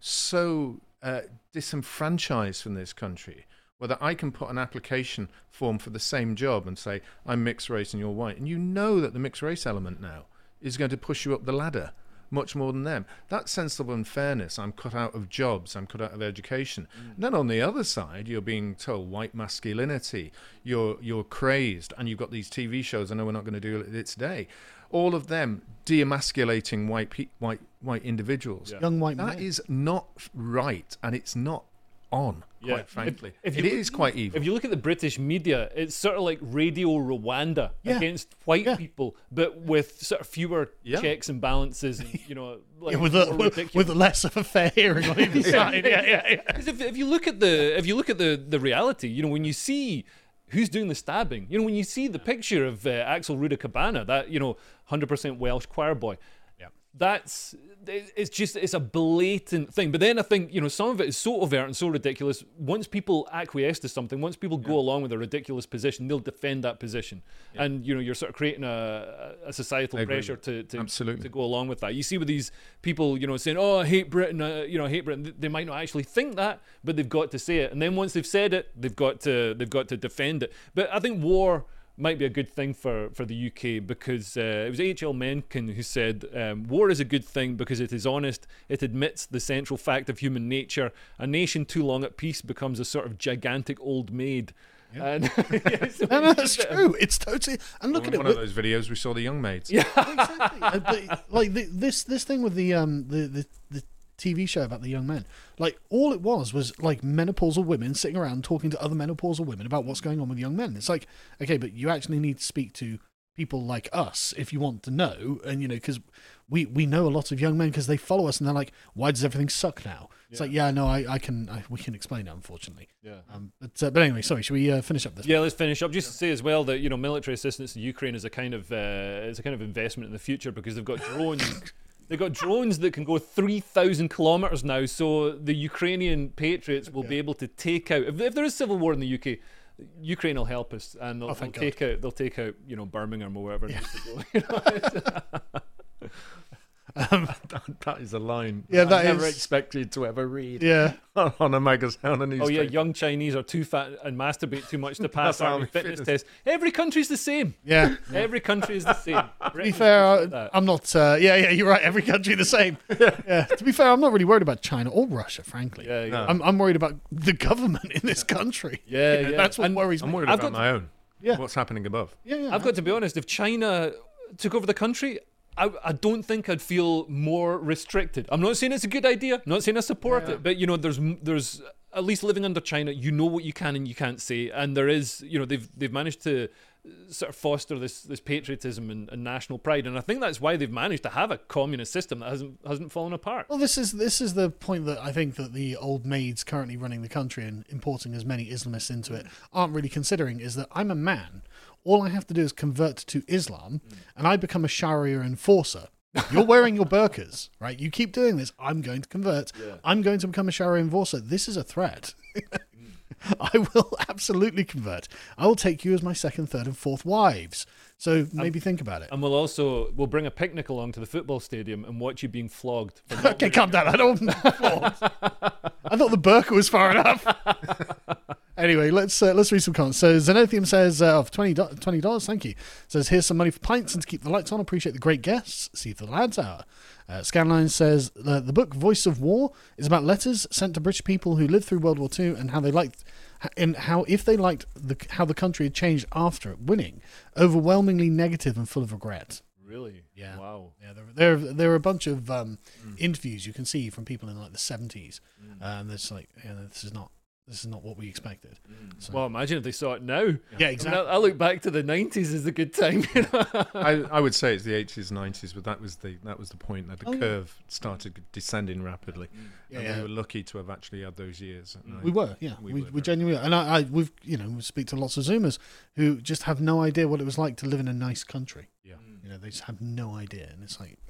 so uh, disenfranchised from this country? Whether I can put an application form for the same job and say, I'm mixed race and you're white. And you know that the mixed race element now is going to push you up the ladder much more than them. That sense of unfairness, I'm cut out of jobs, I'm cut out of education. Mm. And then on the other side, you're being told white masculinity, you're you're crazed, and you've got these T V shows, I know we're not going to do it today, all of them de-emasculating white pe- white white individuals. Yeah. Young white men. That is not right, and it's not on, quite yeah. frankly. If, if it you, is quite evil. If you look at the British media, it's sort of like Radio Rwanda yeah. against white yeah. people, but with sort of fewer yeah. checks and balances, and, you know, like yeah, with, a, with, with less of a fair hearing on either side. Yeah, yeah, yeah. Because if, if you look at the if you look at the, the reality, you know, when you see who's doing the stabbing, you know, when you see the picture of uh, Axel Rudakabana, that, you know, one hundred percent Welsh choir boy, yeah, that's it's just it's a blatant thing. But then I think, you know, some of it is so overt and so ridiculous. Once people acquiesce to something, once people yeah. go along with a ridiculous position, they'll defend that position. Yeah. And, you know, you're sort of creating a, a societal pressure to to, Absolutely. to go along with that. You see with these people, you know, saying, oh, I hate Britain, uh, you know, I hate Britain. They might not actually think that, but they've got to say it. And then once they've said it, they've got to they've got to defend it. But I think war might be a good thing for, for the U K, because uh, it was H L Mencken who said um, war is a good thing because it is honest, it admits the central fact of human nature. A nation too long at peace becomes a sort of gigantic old maid. Yeah. And yeah, so no, no, that's true. It's totally. And look well, at one it. One of those videos we saw the young maids. Yeah, exactly. uh, but, like the, this this thing with the um the the. the T V show about the young men, like all it was was like menopausal women sitting around talking to other menopausal women about what's going on with young men. It's like, okay, but you actually need to speak to people like us if you want to know, and you know, because we we know a lot of young men because they follow us and they're like, why does everything suck now? It's yeah. like, yeah, no, I I can I, we can explain it, unfortunately. Yeah. Um, but uh, but anyway, sorry, should we uh, finish up this? Yeah, let's finish up. Just to say as well that, you know, military assistance to Ukraine is a kind of uh, is a kind of investment in the future, because they've got drones. They've got drones that can go three thousand kilometres now, so the Ukrainian patriots will yeah. be able to take out... If, if there is civil war in the U K, Ukraine will help us, and they'll, oh, they'll God. take out, they'll take out, you know, Birmingham or wherever yeah. it needs to go. You know? Um, that, that is a line yeah, that I never is... expected to ever read yeah. on a magazine, on a newspaper. Oh yeah, young Chinese are too fat and masturbate too much to pass army fitness, fitness test. Every country's the same. Yeah. Every country is the same. To be fair, I, I'm not... Uh, yeah, yeah, you're right. Every country the same. yeah. To be fair, I'm not really worried about China or Russia, frankly. Yeah, yeah. No. I'm, I'm worried about the government in this country. Yeah, you know, yeah. That's what and worries I'm me. worried I've about got my own. Yeah. What's happening above. Yeah, yeah. I've got to be honest, if China took over the country... I, I don't think I'd feel more restricted. I'm not saying it's a good idea. I'm not saying I support yeah. it. But, you know, there's there's at least living under China, you know what you can and you can't say. And there is, you know, they've they've managed to sort of foster this this patriotism and, and national pride. And I think that's why they've managed to have a communist system that hasn't hasn't fallen apart. Well, this is this is the point that I think that the old maids currently running the country and importing as many Islamists into it aren't really considering, is that I'm a man. All I have to do is convert to Islam, mm. and I become a Sharia enforcer. You're wearing your burqas, right? You keep doing this, I'm going to convert. Yeah. I'm going to become a Sharia enforcer. This is a threat. I will absolutely convert. I will take you as my second, third, and fourth wives. So maybe um, think about it. And we'll also we'll bring a picnic along to the football stadium and watch you being flogged. Okay, calm down. I don't want flogged. I thought the burqa was far enough. Anyway, let's uh, let's read some comments. So Zenothium says, uh, of twenty dollars, thank you. Says, here's some money for pints and to keep the lights on. Appreciate the great guests. See you for the lads hour. Uh, Scanline says, uh, the book Voice of War is about letters sent to British people who lived through World War Two and how they liked, and how if they liked the how the country had changed after it winning. Overwhelmingly negative and full of regret. Really? Yeah. Wow. Yeah, there, there, there are a bunch of um, mm. interviews you can see from people in like the seventies. Mm. And it's like, yeah, this is not this is not what we expected. So. Well, imagine if they saw it now. Yeah, exactly. I, mean, I, I look back to the nineties as a good time. You know? I, I would say it's the eighties, nineties, but that was the that was the point that the Oh, curve started descending rapidly. Yeah, and yeah. we were lucky to have actually had those years. And I- We were, yeah, we we, were we very- genuinely, and I, I, we've, you know, we speak to lots of Zoomers who just have no idea what it was like to live in a nice country. Yeah, you know, they just have no idea, and it's like,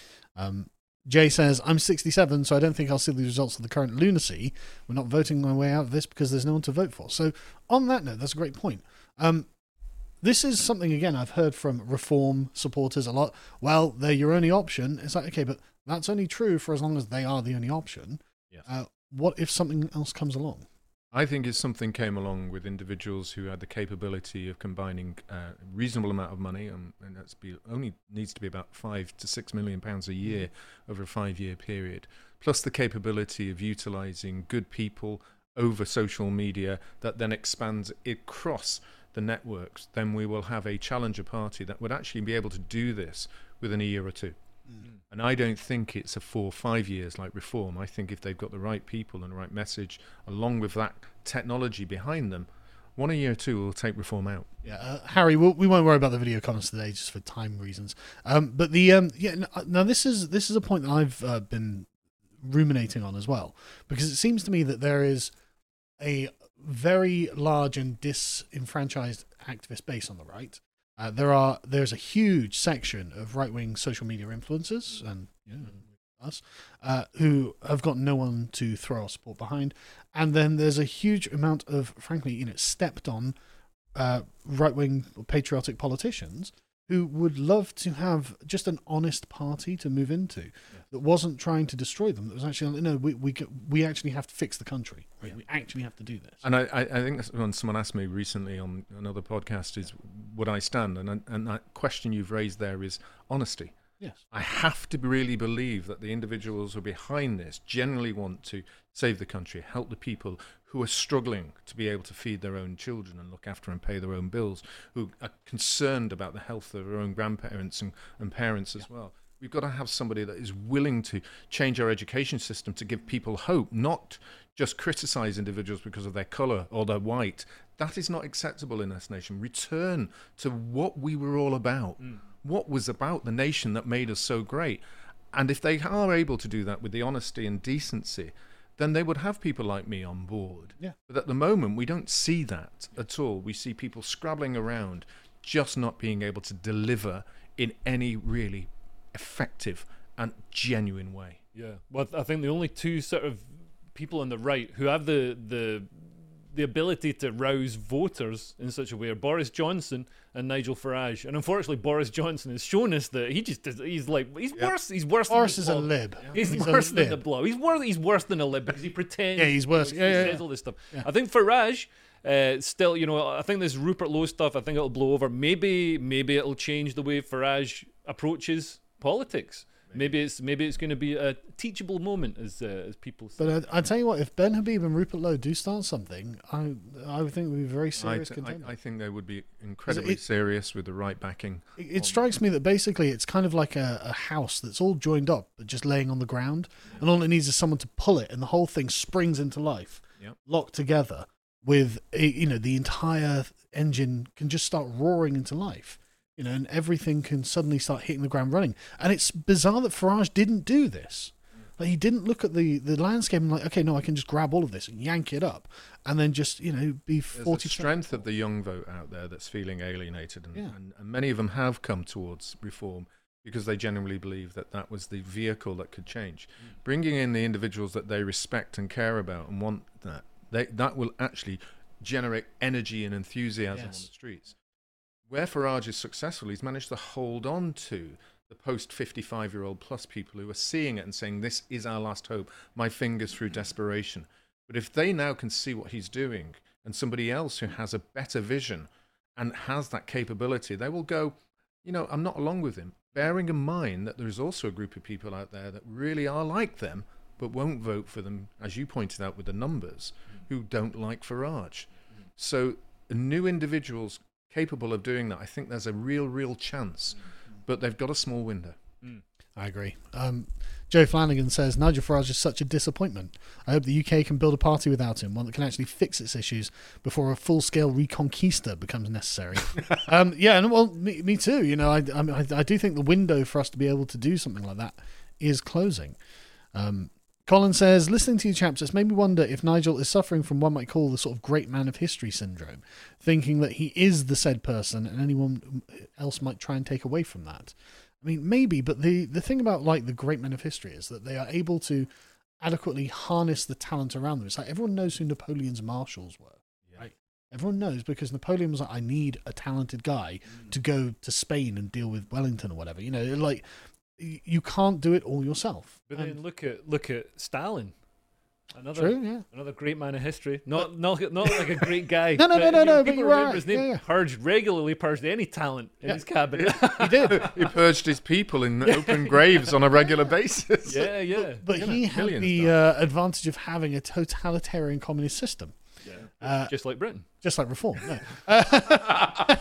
um, Jay says, I'm sixty-seven, so I don't think I'll see the results of the current lunacy. We're not voting my way out of this because there's no one to vote for. So, on that note, that's a great point. Um, this is something, again, I've heard from Reform supporters a lot. Well, they're your only option. It's like, okay, but that's only true for as long as they are the only option. Yes. Uh, what if something else comes along? I think if something came along with individuals who had the capability of combining a uh, reasonable amount of money, um, and that's be, only needs to be about five to six million pounds a year over a five-year period, plus the capability of utilising good people over social media that then expands across the networks, then we will have a challenger party that would actually be able to do this within a year or two. And I don't think it's a four or five years like Reform. I think if they've got the right people and the right message, along with that technology behind them, one a year or two will take Reform out. Yeah, uh, Harry, we'll, we won't worry about the video comments today, just for time reasons. Um, but the um, yeah, now this is this is a point that I've uh, been ruminating on as well, because it seems to me that there is a very large and disenfranchised activist base on the right. Uh, there are there's a huge section of right-wing social media influencers and you know, us uh, who have got no one to throw our support behind, and then there's a huge amount of, frankly, you know, stepped-on uh, right-wing patriotic politicians who would love to have just an honest party to move into yeah. that wasn't trying to destroy them. That was actually no, we we we actually have to fix the country. Right? Yeah. We actually have to do this. And I, I, I think when someone asked me recently on another podcast is would I stand, and I, and that question you've raised there is honesty. Yes, I have to really believe that the individuals who are behind this generally want to save the country, help the people who are struggling to be able to feed their own children and look after and pay their own bills, who are concerned about the health of their own grandparents and, and parents as yeah. well. We've got to have somebody that is willing to change our education system to give people hope, not just criticize individuals because of their colour or their white. That is not acceptable in this nation. Return to what we were all about. Mm. What was about the nation that made us so great. And if they are able to do that with the honesty and decency, then they would have people like me on board. Yeah. But at the moment, we don't see that at all. We see people scrabbling around, just not being able to deliver in any really effective and genuine way. Yeah. Well, I think the only two sort of people on the right who have the the the ability to rouse voters in such a way are Boris Johnson and Nigel Farage. And unfortunately, Boris Johnson has shown us that he just does, he's like he's yeah. worse. He's worse. Boris than is the a lib. He's, he's worse a than lib. the blow. He's worse. He's worse than a lib because he pretends. Yeah, he's worse. He yeah, yeah, says yeah. all this stuff. Yeah. I think Farage. Uh, still, you know, I think this Rupert Lowe stuff, I think it'll blow over. Maybe, maybe it'll change the way Farage approaches politics. Maybe it's maybe it's going to be a teachable moment, as uh, as people say. But I, I tell you what, if Ben Habib and Rupert Lowe do start something, I I would think it would be very serious I, th- contender. I, I think they would be incredibly it, serious with the right backing. It, it strikes me that basically it's kind of like a, a house that's all joined up but just laying on the ground, yeah. and all it needs is someone to pull it, and the whole thing springs into life, yep. locked together with a, you know the entire engine can just start roaring into life. You know, and everything can suddenly start hitting the ground running. And it's bizarre that Farage didn't do this. Like, he didn't look at the, the landscape and like, okay, no, I can just grab all of this and yank it up and then just, you know, be forty. There's the strength of the young vote out there that's feeling alienated. And, yeah. and, and many of them have come towards reform because they genuinely believe that that was the vehicle that could change. Mm. Bringing in the individuals that they respect and care about and want that, they, that will actually generate energy and enthusiasm yes. on the streets. Where Farage is successful, he's managed to hold on to the post fifty-five-year-old plus people who are seeing it and saying, this is our last hope, my fingers through desperation. But if they now can see what he's doing and somebody else who has a better vision and has that capability, they will go, you know, I'm not along with him. Bearing in mind that there is also a group of people out there that really are like them, but won't vote for them, as you pointed out with the numbers, who don't like Farage. So new individuals capable of doing that, I think there's a real, real chance, but they've got a small window. Mm. I agree. Um, Joe Flanagan says, Nigel Farage is such a disappointment. I hope the U K can build a party without him, one that can actually fix its issues before a full-scale reconquista becomes necessary. um, yeah, and well, me, me too. You know, I, I, I do think the window for us to be able to do something like that is closing. Um, Colin says, listening to you chaps, it's made me wonder if Nigel is suffering from what one might call the sort of great man of history syndrome, thinking that he is the said person and anyone else might try and take away from that. I mean, maybe, but the, the thing about like the great men of history is that they are able to adequately harness the talent around them. It's like everyone knows who Napoleon's marshals were, yeah. right? Everyone knows because Napoleon was like, I need a talented guy mm. to go to Spain and deal with Wellington or whatever. You know, like you can't do it all yourself. But and then look at look at Stalin. Another, True, yeah. Another great man of history. Not not not like a great guy. no, no, no, no, no. People but you remember right. his name. Yeah, yeah. Purged regularly, purged any talent in yeah. his cabinet. He did. He purged his people in open graves on a regular basis. Yeah, yeah. But You he know, had millions the died. uh, advantage of having a totalitarian communist system. Yeah. Uh, Just like Britain. Just like reform. No. Uh,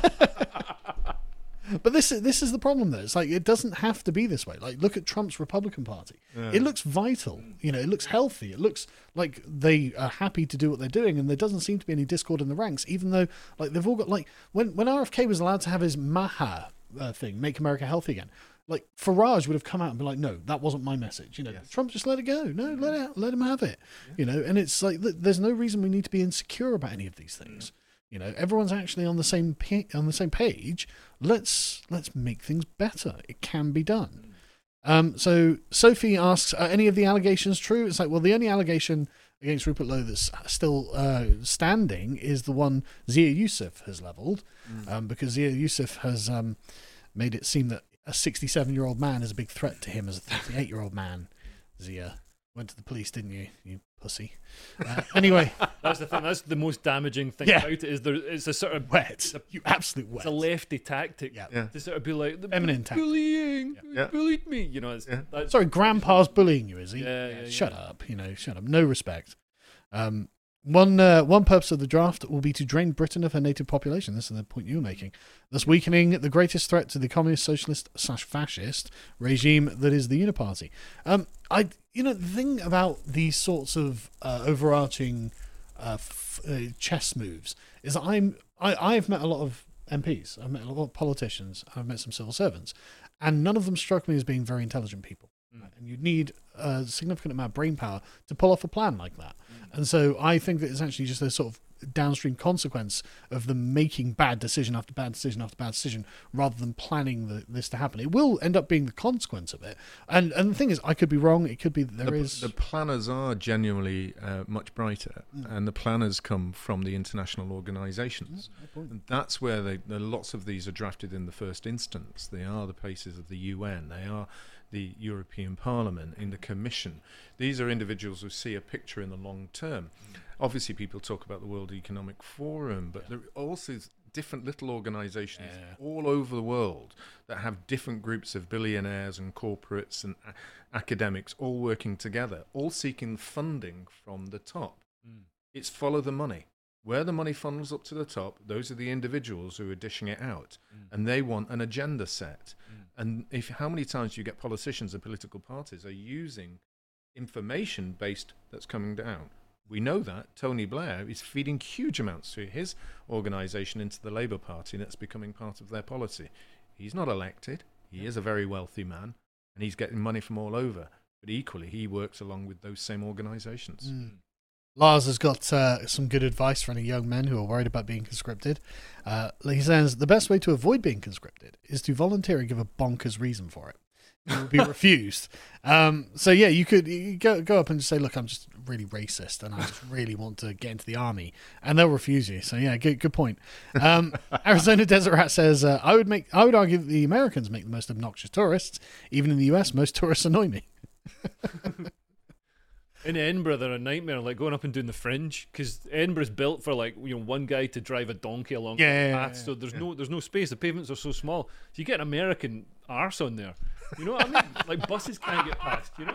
But this is this is the problem though. It's like it doesn't have to be this way. Like look at Trump's Republican Party. Yeah. It looks vital. You know, it looks healthy. It looks like they are happy to do what they're doing, and there doesn't seem to be any discord in the ranks. Even though like they've all got like when when R F K was allowed to have his Maha uh, thing, Make America Healthy Again. Like Farage would have come out and been like, no, that wasn't my message. You know, yes. Trump just let it go. No, let it let him have it. Yeah. You know, and it's like there's no reason we need to be insecure about any of these things. You know, everyone's actually on the same pa- on the same page. Let's let's make things better. It can be done. Um, so Sophie asks, are any of the allegations true? It's like, well, the only allegation against Rupert Lowe that's still uh, standing is the one Zia Yusuf has levelled, mm. um, because Zia Yusuf has um, made it seem that a sixty-seven-year-old man is a big threat to him as a thirty-eight-year-old man. Zia went to the police, didn't you? You pussy. Uh, anyway, that's the thing. That's the most damaging thing yeah. about it. Is there? It's a sort of wet. A, you absolute wet. It's a lefty tactic. Yeah. Yeah. To sort of be like the feminine bullying, tactic. Yeah. bullied me. You know. It's, yeah. that's, Sorry, Grandpa's bullying you, is he? Yeah. yeah, yeah shut yeah. up. You know, shut up. No respect. Um, One uh, one purpose of the draft will be to drain Britain of her native population. This is the point you were making. Thus weakening the greatest threat to the communist, socialist slash fascist regime that is the Uniparty. Um, I, you know, the thing about these sorts of uh, overarching uh, f- uh, chess moves is that I'm I I've met a lot of M Ps. I've met a lot of politicians. I've met some civil servants, and none of them struck me as being very intelligent people. Mm. And you'd need a significant amount of brain power to pull off a plan like that. Mm. And so I think that it's actually just a sort of downstream consequence of them making bad decision after bad decision after bad decision rather than planning the, this to happen. It will end up being the consequence of it. And and the thing is, I could be wrong. It could be that there the, is... The planners are genuinely uh, much brighter, mm. and the planners come from the international organisations. Mm, and that's where they, the, lots of these are drafted in the first instance. They are the places of the U N. They are the European Parliament, in the Commission. These are individuals who see a picture in the long term. Mm. Obviously, people talk about the World Economic Forum, but yeah. there are also different little organisations yeah. all over the world that have different groups of billionaires and corporates and a- academics all working together, all seeking funding from the top. Mm. It's follow the money. Where the money funnels up to the top, those are the individuals who are dishing it out, mm. and they want an agenda set. Mm. And if how many times do you get politicians and political parties are using information based that's coming down? We know that Tony Blair is feeding huge amounts through his organisation into the Labour Party, and it's becoming part of their policy. He's not elected. He is a very wealthy man, and he's getting money from all over. But equally, he works along with those same organisations. Mm. Lars has got uh, some good advice for any young men who are worried about being conscripted. Uh, he says the best way to avoid being conscripted is to volunteer and give a bonkers reason for it. It will be refused. Um, so yeah, you could you go go up and just say, "Look, I'm just really racist, and I just really want to get into the army," and they'll refuse you. So yeah, good good point. Um, Arizona Desert Rat says, uh, "I would make I would argue that the Americans make the most obnoxious tourists. Even in the U S, most tourists annoy me." In Edinburgh, they're a nightmare, like going up and doing the Fringe, because Edinburgh's built for like you know one guy to drive a donkey along yeah, the path, yeah, so there's yeah. no there's no space. The pavements are so small, so you get an American arse on there. You know what I mean? Like buses can't get past. You know.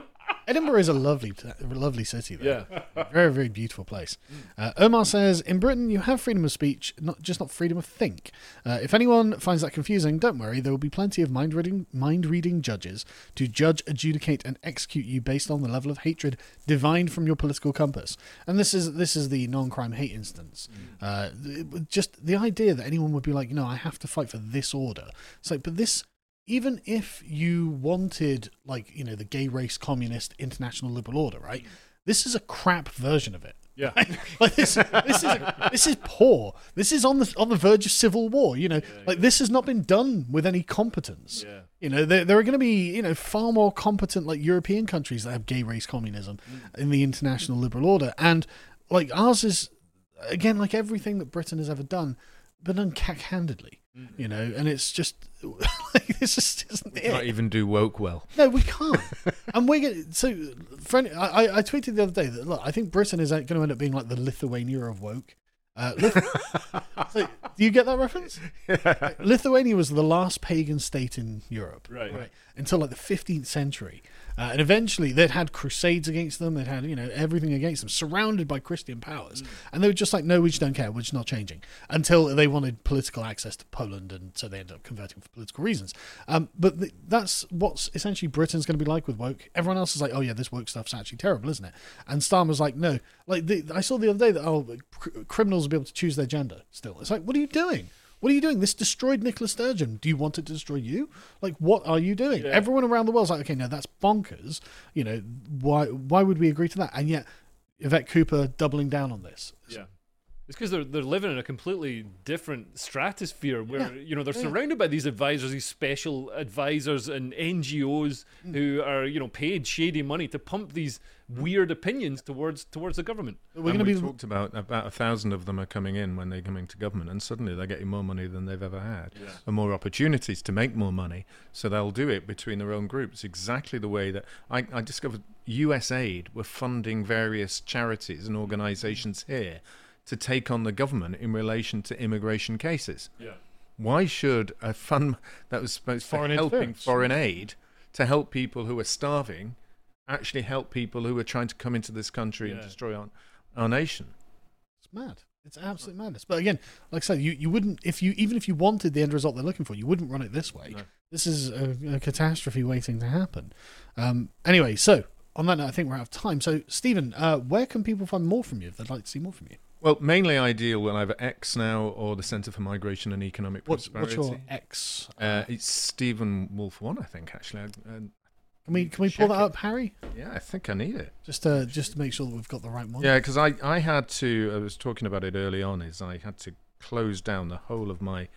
Edinburgh is a lovely, a lovely city, though. Yeah. Very, very beautiful place. Uh, Omar says, in Britain, you have freedom of speech, not just not freedom of think. Uh, if anyone finds that confusing, don't worry. There will be plenty of mind-reading, mind-reading judges to judge, adjudicate, and execute you based on the level of hatred divined from your political compass. And this is this is the non-crime hate instance. Uh, just the idea that anyone would be like, no, I have to fight for this order. It's like, but this... Even if you wanted, like, you know, the gay race communist international liberal order, right? This is a crap version of it. Yeah. Like this, this is this is poor. This is on the on the verge of civil war. You know, yeah, like yeah. This has not been done with any competence. Yeah. You know, there there are going to be you know far more competent like European countries that have gay race communism mm. in the international liberal order, and like ours is again like everything that Britain has ever done, but done cack-handedly. You know, and it's just like this just isn't it. Not even do woke well. No, we can't. And we're gonna, so. Friend, I, I tweeted the other day that look, I think Britain is going to end up being like the Lithuania of woke. Uh, Lith- so, do you get that reference? Yeah. Lithuania was the last pagan state in Europe, right? right until like the fifteenth century, uh, and eventually they'd had crusades against them. They'd had you know everything against them, surrounded by Christian powers, mm. and they were just like, no, we just don't care. We're just not changing until they wanted political access to Poland, and so they ended up converting for political reasons. Um, but the, that's what's essentially Britain's going to be like with woke. Everyone else is like, oh yeah, this woke stuff's actually terrible, isn't it? And Starmer's was like, no, like the, I saw the other day that oh, cr- criminals will be able to choose their gender still. It's like, what are you doing? What are you doing? This destroyed Nicola Sturgeon. Do you want it to destroy you? Like, what are you doing? Yeah. Everyone around the world's like, okay, no, that's bonkers. You know, why why would we agree to that? And yet, Yvette Cooper doubling down on this. Yeah. It's because they're they're living in a completely different stratosphere where Yeah. you know they're Yeah. surrounded by these advisors, these special advisors and N G Os Mm. who are you know paid shady money to pump these weird opinions towards towards the government. We're going to be talked about about a thousand of them are coming in when they're coming to government, and suddenly they're getting more money than they've ever had, Yeah. and more opportunities to make more money. So they'll do it between their own groups, exactly the way that I, I discovered U S Aid were funding various charities and organisations here to take on the government in relation to immigration cases. Yeah. Why should a fund that was supposed to Foreign be helping interference. foreign aid to help people who are starving actually help people who are trying to come into this country and Yeah. destroy our, our nation? It's mad. It's absolute madness. But again, like I said, you, you wouldn't if you even if you wanted the end result they're looking for, you wouldn't run it this way. No. This is a, a catastrophe waiting to happen. Um, anyway, so on that note, I think we're out of time. So Stephen, uh, where can people find more from you if they'd like to see more from you? Well, mainly I deal with either X now or the Centre for Migration and Economic What's, Prosperity. what's your X? Uh, it's Stephen Wolf One, I think. Actually, I, uh, Can we can we pull check that it. up, Harry? Yeah, I think I need it. Just uh, just to make sure that we've got the right one. Yeah, because I, I had to, I was talking about it early on, is I had to close down the whole of my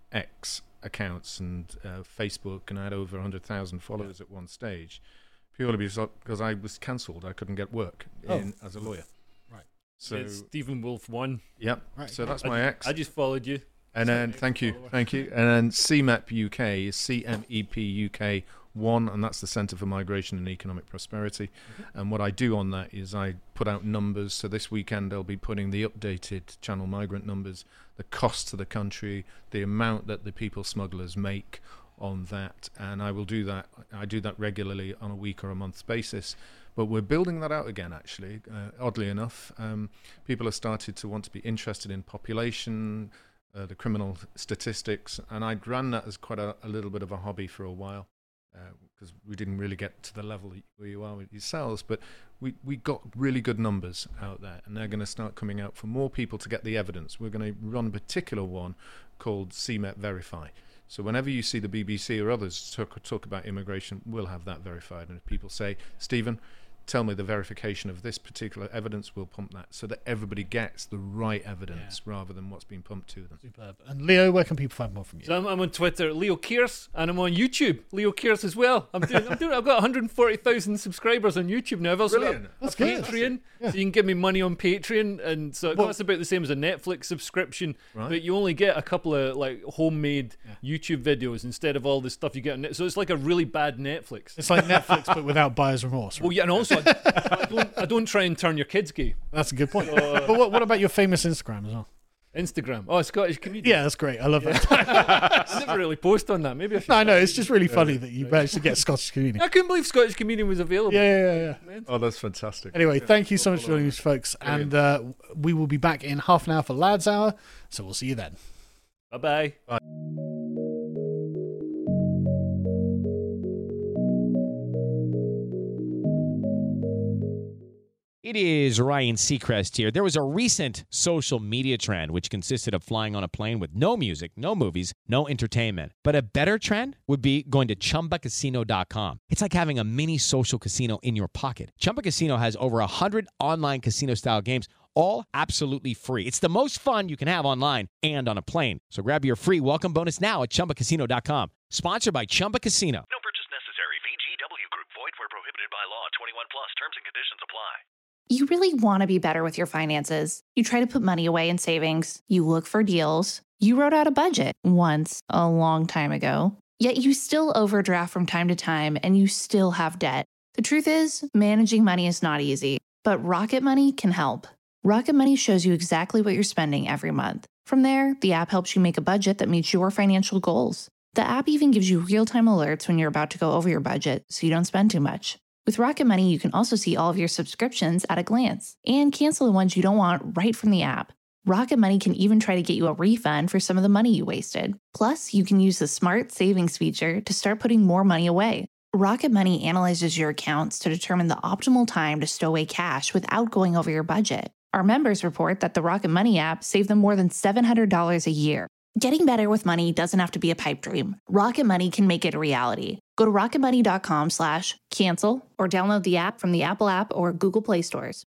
X accounts and uh, Facebook, and I had over one hundred thousand followers at one stage, purely because, because I was cancelled. I couldn't get work in, as a lawyer. Right. So, It's Stephen Wolf one. Yep. Right. So that's I, my X. I just followed you. And then, thank you, thank you. And then C M E P U K is C M E P U K one, and that's the Centre for Migration and Economic Prosperity. Mm-hmm. And what I do on that is I put out numbers. So this weekend I'll be putting the updated channel migrant numbers, the cost to the country, the amount that the people smugglers make on that. And I will do that. I do that regularly on a week or a month basis. But we're building that out again, actually. Uh, oddly enough, um, people have started to want to be interested in population, Uh, the criminal statistics, and I'd ran that as quite a, a little bit of a hobby for a while because uh, we didn't really get to the level where you are with yourselves, but we, we got really good numbers out there, and they're going to start coming out for more people to get the evidence. We're going to run a particular one called C M E P Verify. So whenever you see the B B C or others talk, talk about immigration, we'll have that verified. And if people say, Stephen, tell me the verification of this particular evidence, we'll pump that so that everybody gets the right evidence yeah. rather than what's being pumped to them. Superb. And Leo, where can people find more from you? So I'm, I'm on Twitter, Leo Kears, and I'm on YouTube, Leo Kears as well. I'm doing, I'm doing, I've got one hundred forty thousand subscribers on YouTube now. I've also Brilliant. got a, That's a good. Patreon, Yeah. so you can give me money on Patreon, and so it Well- costs about the same as a Netflix subscription, Right. but you only get a couple of like homemade YouTube videos instead of all the stuff you get on Netflix. So it's like a really bad Netflix. It's like Netflix, but without buyer's remorse. Right? Well, yeah, and also I, I don't, I don't try and turn your kids gay. That's a good point. but what, what about your famous Instagram as well? Instagram. Oh, Scottish comedian. Yeah, that's great. I love Yeah. that. I never really post on that. Maybe I should. No, I know. start It's just really funny that you managed to get Scottish comedian. I couldn't believe Scottish comedian was available. Yeah, yeah, yeah. yeah. Oh, that's fantastic. Anyway, Yeah. thank you so much for joining us, folks. And uh, we will be back in half an hour for Lads Hour. So we'll see you then. Bye-bye. Bye. It is Ryan Seacrest here. There was a recent social media trend which consisted of flying on a plane with no music, no movies, no entertainment. But a better trend would be going to Chumba Casino dot com. It's like having a mini social casino in your pocket. Chumba Casino has over one hundred online casino-style games, all absolutely free. It's the most fun you can have online and on a plane. So grab your free welcome bonus now at Chumba Casino dot com. Sponsored by Chumba Casino. No purchase necessary. V G W Group. Void where prohibited by law. twenty-one plus. Terms and conditions apply. You really want to be better with your finances. You try to put money away in savings. You look for deals. You wrote out a budget once, a long time ago. Yet you still overdraft from time to time and you still have debt. The truth is, managing money is not easy, but Rocket Money can help. Rocket Money shows you exactly what you're spending every month. From there, the app helps you make a budget that meets your financial goals. The app even gives you real-time alerts when you're about to go over your budget so you don't spend too much. With Rocket Money, you can also see all of your subscriptions at a glance and cancel the ones you don't want right from the app. Rocket Money can even try to get you a refund for some of the money you wasted. Plus, you can use the Smart Savings feature to start putting more money away. Rocket Money analyzes your accounts to determine the optimal time to stow away cash without going over your budget. Our members report that the Rocket Money app saved them more than seven hundred dollars a year. Getting better with money doesn't have to be a pipe dream. Rocket Money can make it a reality. Go to rocket money dot com slash cancel or download the app from the Apple app or Google Play stores.